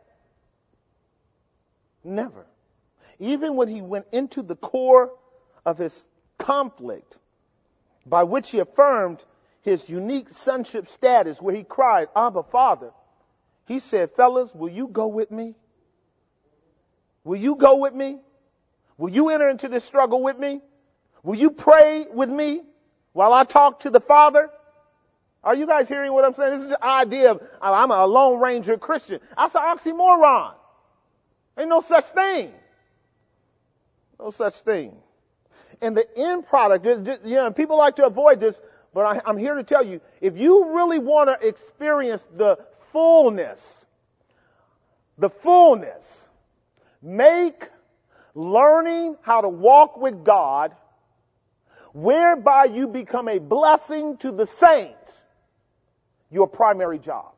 Never. Even when he went into the core of his conflict, by which he affirmed his unique sonship status, where he cried, Abba, Father, he said, fellas, will you go with me? Will you go with me? Will you enter into this struggle with me? Will you pray with me while I talk to the Father? Are you guys hearing what I'm saying? This is the idea of I'm a Lone Ranger Christian. That's an oxymoron. Ain't no such thing. No such thing. And the end product is, just, you know, people like to avoid this, but I, I'm here to tell you, if you really want to experience the fullness, the fullness, make learning how to walk with God, whereby you become a blessing to the saints, your primary job.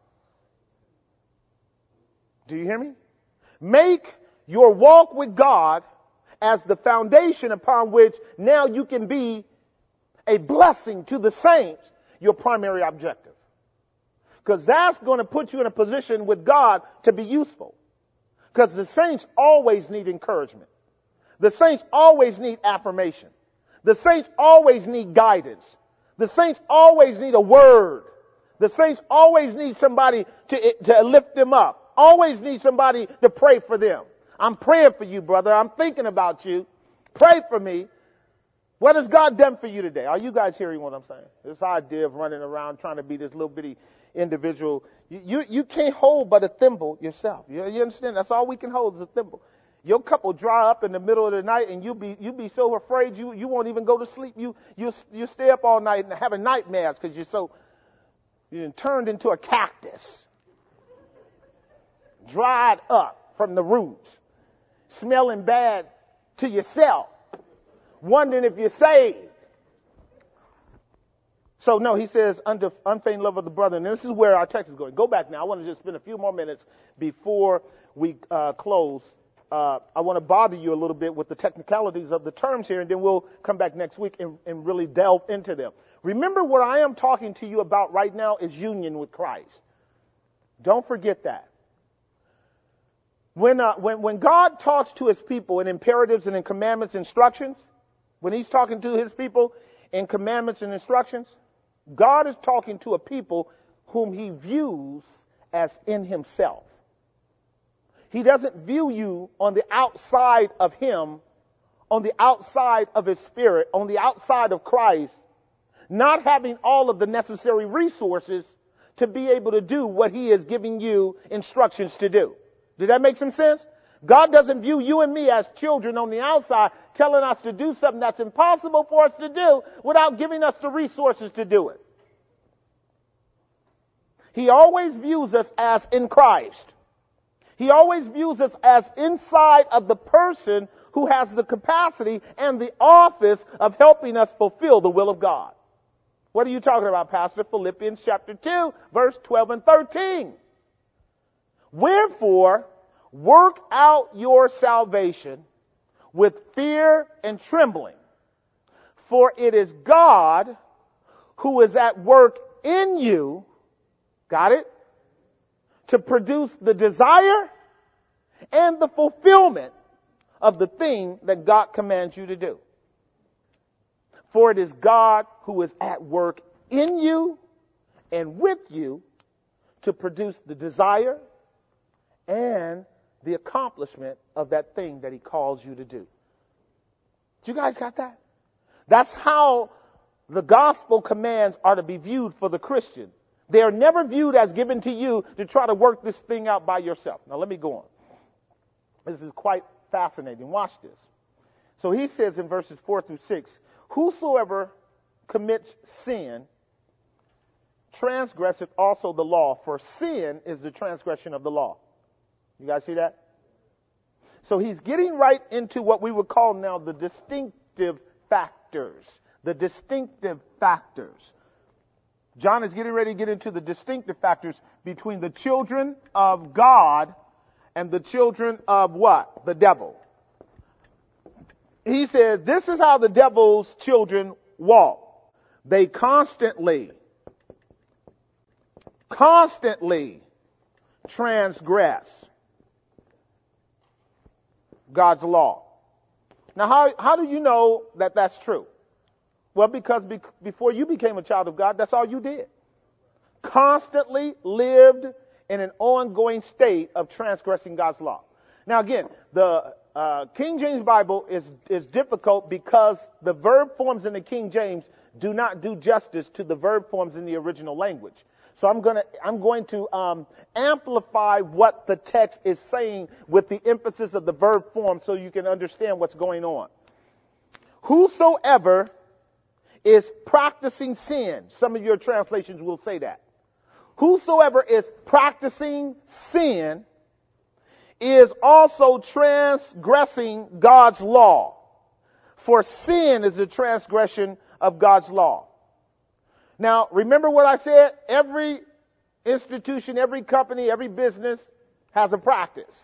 Do you hear me? Make your walk with God as the foundation upon which now you can be a blessing to the saints, your primary objective. Because that's going to put you in a position with God to be useful. Because the saints always need encouragement. The saints always need affirmation. The saints always need guidance. The saints always need a word. The saints always need somebody to, to lift them up. Always need somebody to pray for them. I'm praying for you, brother. I'm thinking about you. Pray for me. What has God done for you today? Are you guys hearing what I'm saying? This idea of running around trying to be this little bitty individual. You, you, you can't hold but a thimble yourself. You, you understand? That's all we can hold is a thimble. Your cup will dry up in the middle of the night and you'll be, you'll be so afraid you, you won't even go to sleep. You, you, you stay up all night and having nightmares because you're so, you're turned into a cactus. Dried up from the roots. Smelling bad to yourself. Wondering if you're saved. So no, he says, under unfeigned love of the brother. And this is where our text is going. Go back now. I want to just spend a few more minutes before we uh, close. Uh, I want to bother you a little bit with the technicalities of the terms here, and then we'll come back next week and, and really delve into them. Remember, what I am talking to you about right now is union with Christ. Don't forget that. When, uh, when, when God talks to his people in imperatives and in commandments, instructions, when he's talking to his people in commandments and instructions, God is talking to a people whom he views as in himself. He doesn't view you on the outside of him, on the outside of his spirit, on the outside of Christ, not having all of the necessary resources to be able to do what he is giving you instructions to do. Did that make some sense? God doesn't view you and me as children on the outside telling us to do something that's impossible for us to do without giving us the resources to do it. He always views us as in Christ. He always views us as inside of the person who has the capacity and the office of helping us fulfill the will of God. What are you talking about, Pastor? Philippians chapter two, verse twelve and thirteen. Wherefore, work out your salvation with fear and trembling, for it is God who is at work in you, got it? To produce the desire and the fulfillment of the thing that God commands you to do. For it is God who is at work in you and with you to produce the desire and the accomplishment of that thing that he calls you to do. You guys got that? That's how the gospel commands are to be viewed for the Christian. They are never viewed as given to you to try to work this thing out by yourself. Now let me go on. This is quite fascinating. Watch this. So he says in verses four through six, whosoever commits sin transgresseth also the law, for sin is the transgression of the law. You guys see that? So he's getting right into what we would call now the distinctive factors. The distinctive factors. John is getting ready to get into the distinctive factors between the children of God and the children of what? The devil. He says, this is how the devil's children walk. They constantly, constantly transgress God's law. Now, how, how do you know that that's true? Well, because be- before you became a child of God, that's all you did. Constantly lived in an ongoing state of transgressing God's law. Now, again, the uh, King James Bible is, is difficult because the verb forms in the King James do not do justice to the verb forms in the original language. So I'm going to I'm going to um, amplify what the text is saying with the emphasis of the verb form so you can understand what's going on. Whosoever is practicing sin. Some of your translations will say that. Whosoever is practicing sin is also transgressing God's law. For sin is the transgression of God's law. Now, remember what I said? Every institution, every company, every business has a practice.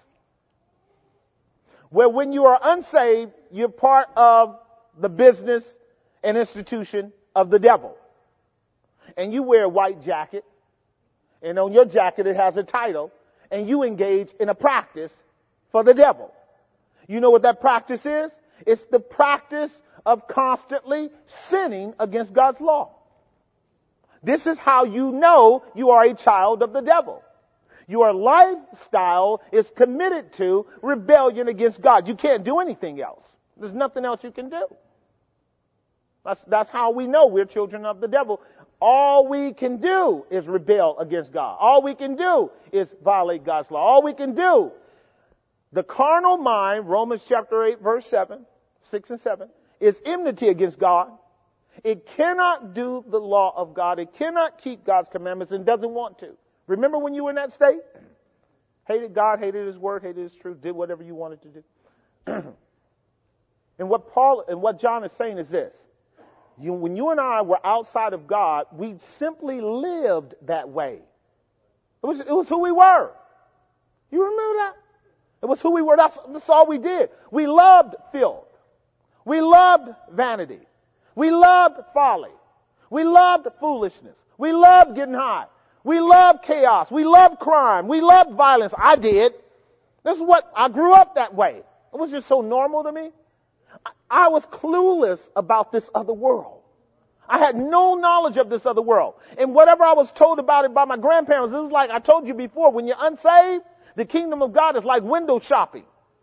Where when you are unsaved, you're part of the business an institution of the devil. And you wear a white jacket, and on your jacket it has a title, and you engage in a practice for the devil. You know what that practice is? It's the practice of constantly sinning against God's law. This is how you know you are a child of the devil. Your lifestyle is committed to rebellion against God. You can't do anything else. There's nothing else you can do. That's, that's how we know we're children of the devil. All we can do is rebel against God. All we can do is violate God's law. All we can do. The carnal mind, Romans chapter eight, verse seven, six and seven, is enmity against God. It cannot do the law of God. It cannot keep God's commandments and doesn't want to. Remember when you were in that state? Hated God, hated His word, hated His truth, did whatever you wanted to do. And what Paul and what John is saying is this. You, when you and I were outside of God, we simply lived that way. It was, it was who we were. You remember that? It was who we were. That's, that's all we did. We loved filth. We loved vanity. We loved folly. We loved foolishness. We loved getting high. We loved chaos. We loved crime. We loved violence. I did. This is what, I grew up that way. It was just so normal to me. I was clueless about this other world. I had no knowledge of this other world. And whatever I was told about it by my grandparents, it was like I told you before, when you're unsaved, the kingdom of God is like window shopping.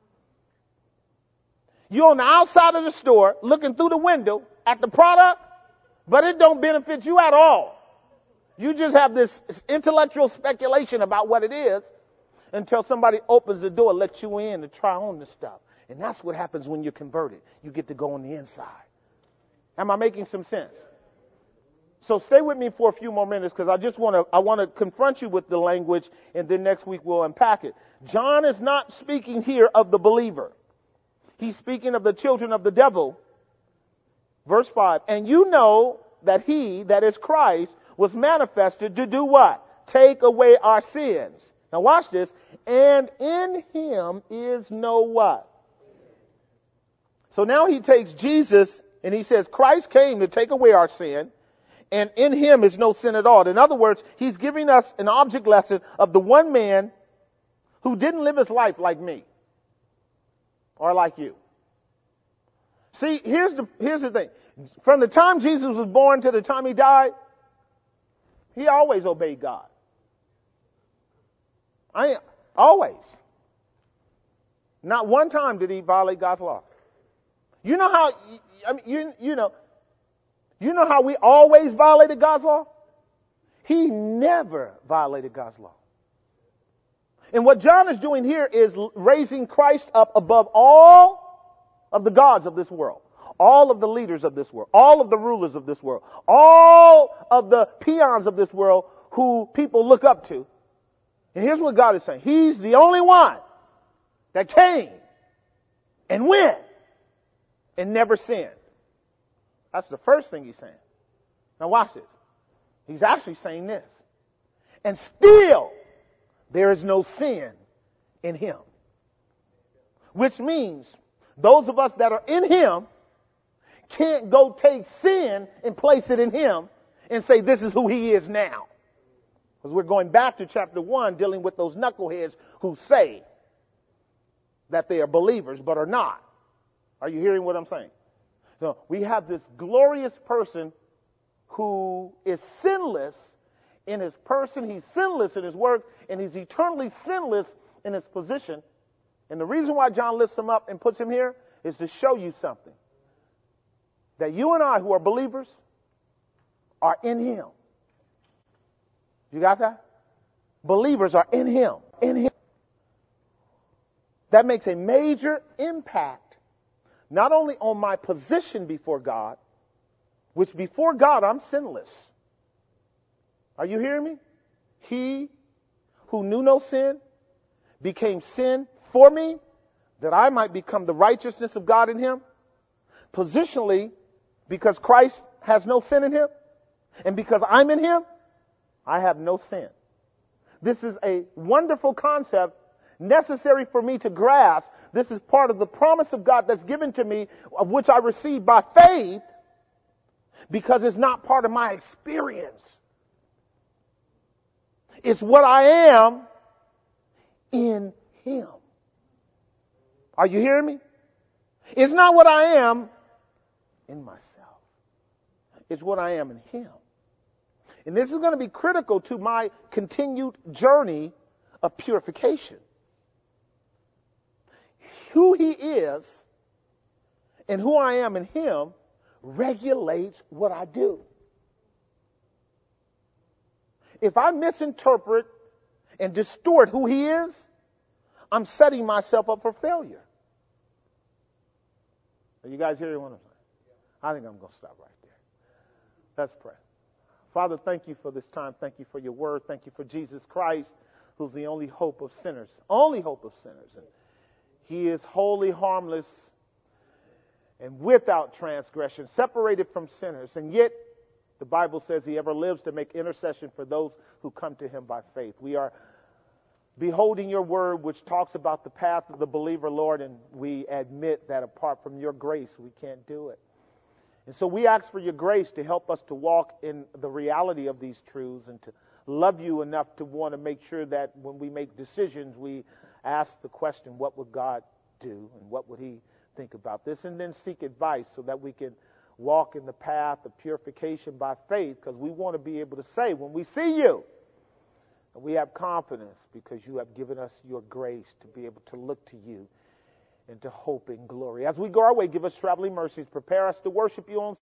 You're on the outside of the store looking through the window at the product, but it don't benefit you at all. You just have this intellectual speculation about what it is until somebody opens the door, lets you in to try on the stuff. And that's what happens when you're converted. You get to go on the inside. Am I making some sense? So stay with me for a few more minutes because I just want to I want to confront you with the language, and then next week we'll unpack it. John is not speaking here of the believer. He's speaking of the children of the devil. Verse five, and you know that he, that is Christ, was manifested to do what? Take away our sins. Now watch this. And in him is no what? So now he takes Jesus and he says Christ came to take away our sin. And in him is no sin at all. In other words, he's giving us an object lesson of the one man who didn't live his life like me or like you. See, here's the, here's the thing. From the time Jesus was born to the time he died, he always obeyed God. I always. Not one time did he violate God's law. You know how, I mean, you, you know, You know how we always violated God's law? He never violated God's law. And what John is doing here is raising Christ up above all of the gods of this world, all of the leaders of this world, all of the rulers of this world, all of the peons of this world who people look up to. And here's what God is saying. He's the only one that came and went and never sinned. That's the first thing he's saying. Now watch this. He's actually saying this. And still, there is no sin in him. Which means, those of us that are in him can't go take sin and place it in him and say this is who he is now. Because we're going back to chapter one dealing with those knuckleheads who say that they are believers but are not. Are you hearing what I'm saying? So we have this glorious person who is sinless in his person. He's sinless in his work, and he's eternally sinless in his position. And the reason why John lifts him up and puts him here is to show you something. That you and I who are believers are in him. You got that? Believers are in him. In him. That makes a major impact not only on my position before God, which before God I'm sinless. Are you hearing me? He who knew no sin became sin for me that I might become the righteousness of God in him. Positionally, because Christ has no sin in him, and because I'm in him, I have no sin. This is a wonderful concept necessary for me to grasp. This is part of the promise of God that's given to me, of which I receive by faith, because it's not part of my experience. It's what I am in him. Are you hearing me? It's not what I am in myself. It's what I am in him. And this is going to be critical to my continued journey of purification. Who he is and who I am in him regulates what I do. If I misinterpret and distort who he is, I'm setting myself up for failure. Are you guys hearing what I'm saying? I think I'm going to stop right there. Let's pray. Father, thank you for this time. Thank you for your word. Thank you for Jesus Christ, who's the only hope of sinners. Only hope of sinners. And he is wholly harmless and without transgression, separated from sinners. And yet, the Bible says he ever lives to make intercession for those who come to him by faith. We are beholding your word, which talks about the path of the believer, Lord, and we admit that apart from your grace, we can't do it. And so we ask for your grace to help us to walk in the reality of these truths and to love you enough to want to make sure that when we make decisions, we ask the question, what would God do and what would he think about this? And then seek advice so that we can walk in the path of purification by faith, because we want to be able to say when we see you, and we have confidence because you have given us your grace to be able to look to you and to hope in glory. As we go our way, give us traveling mercies. Prepare us to worship you on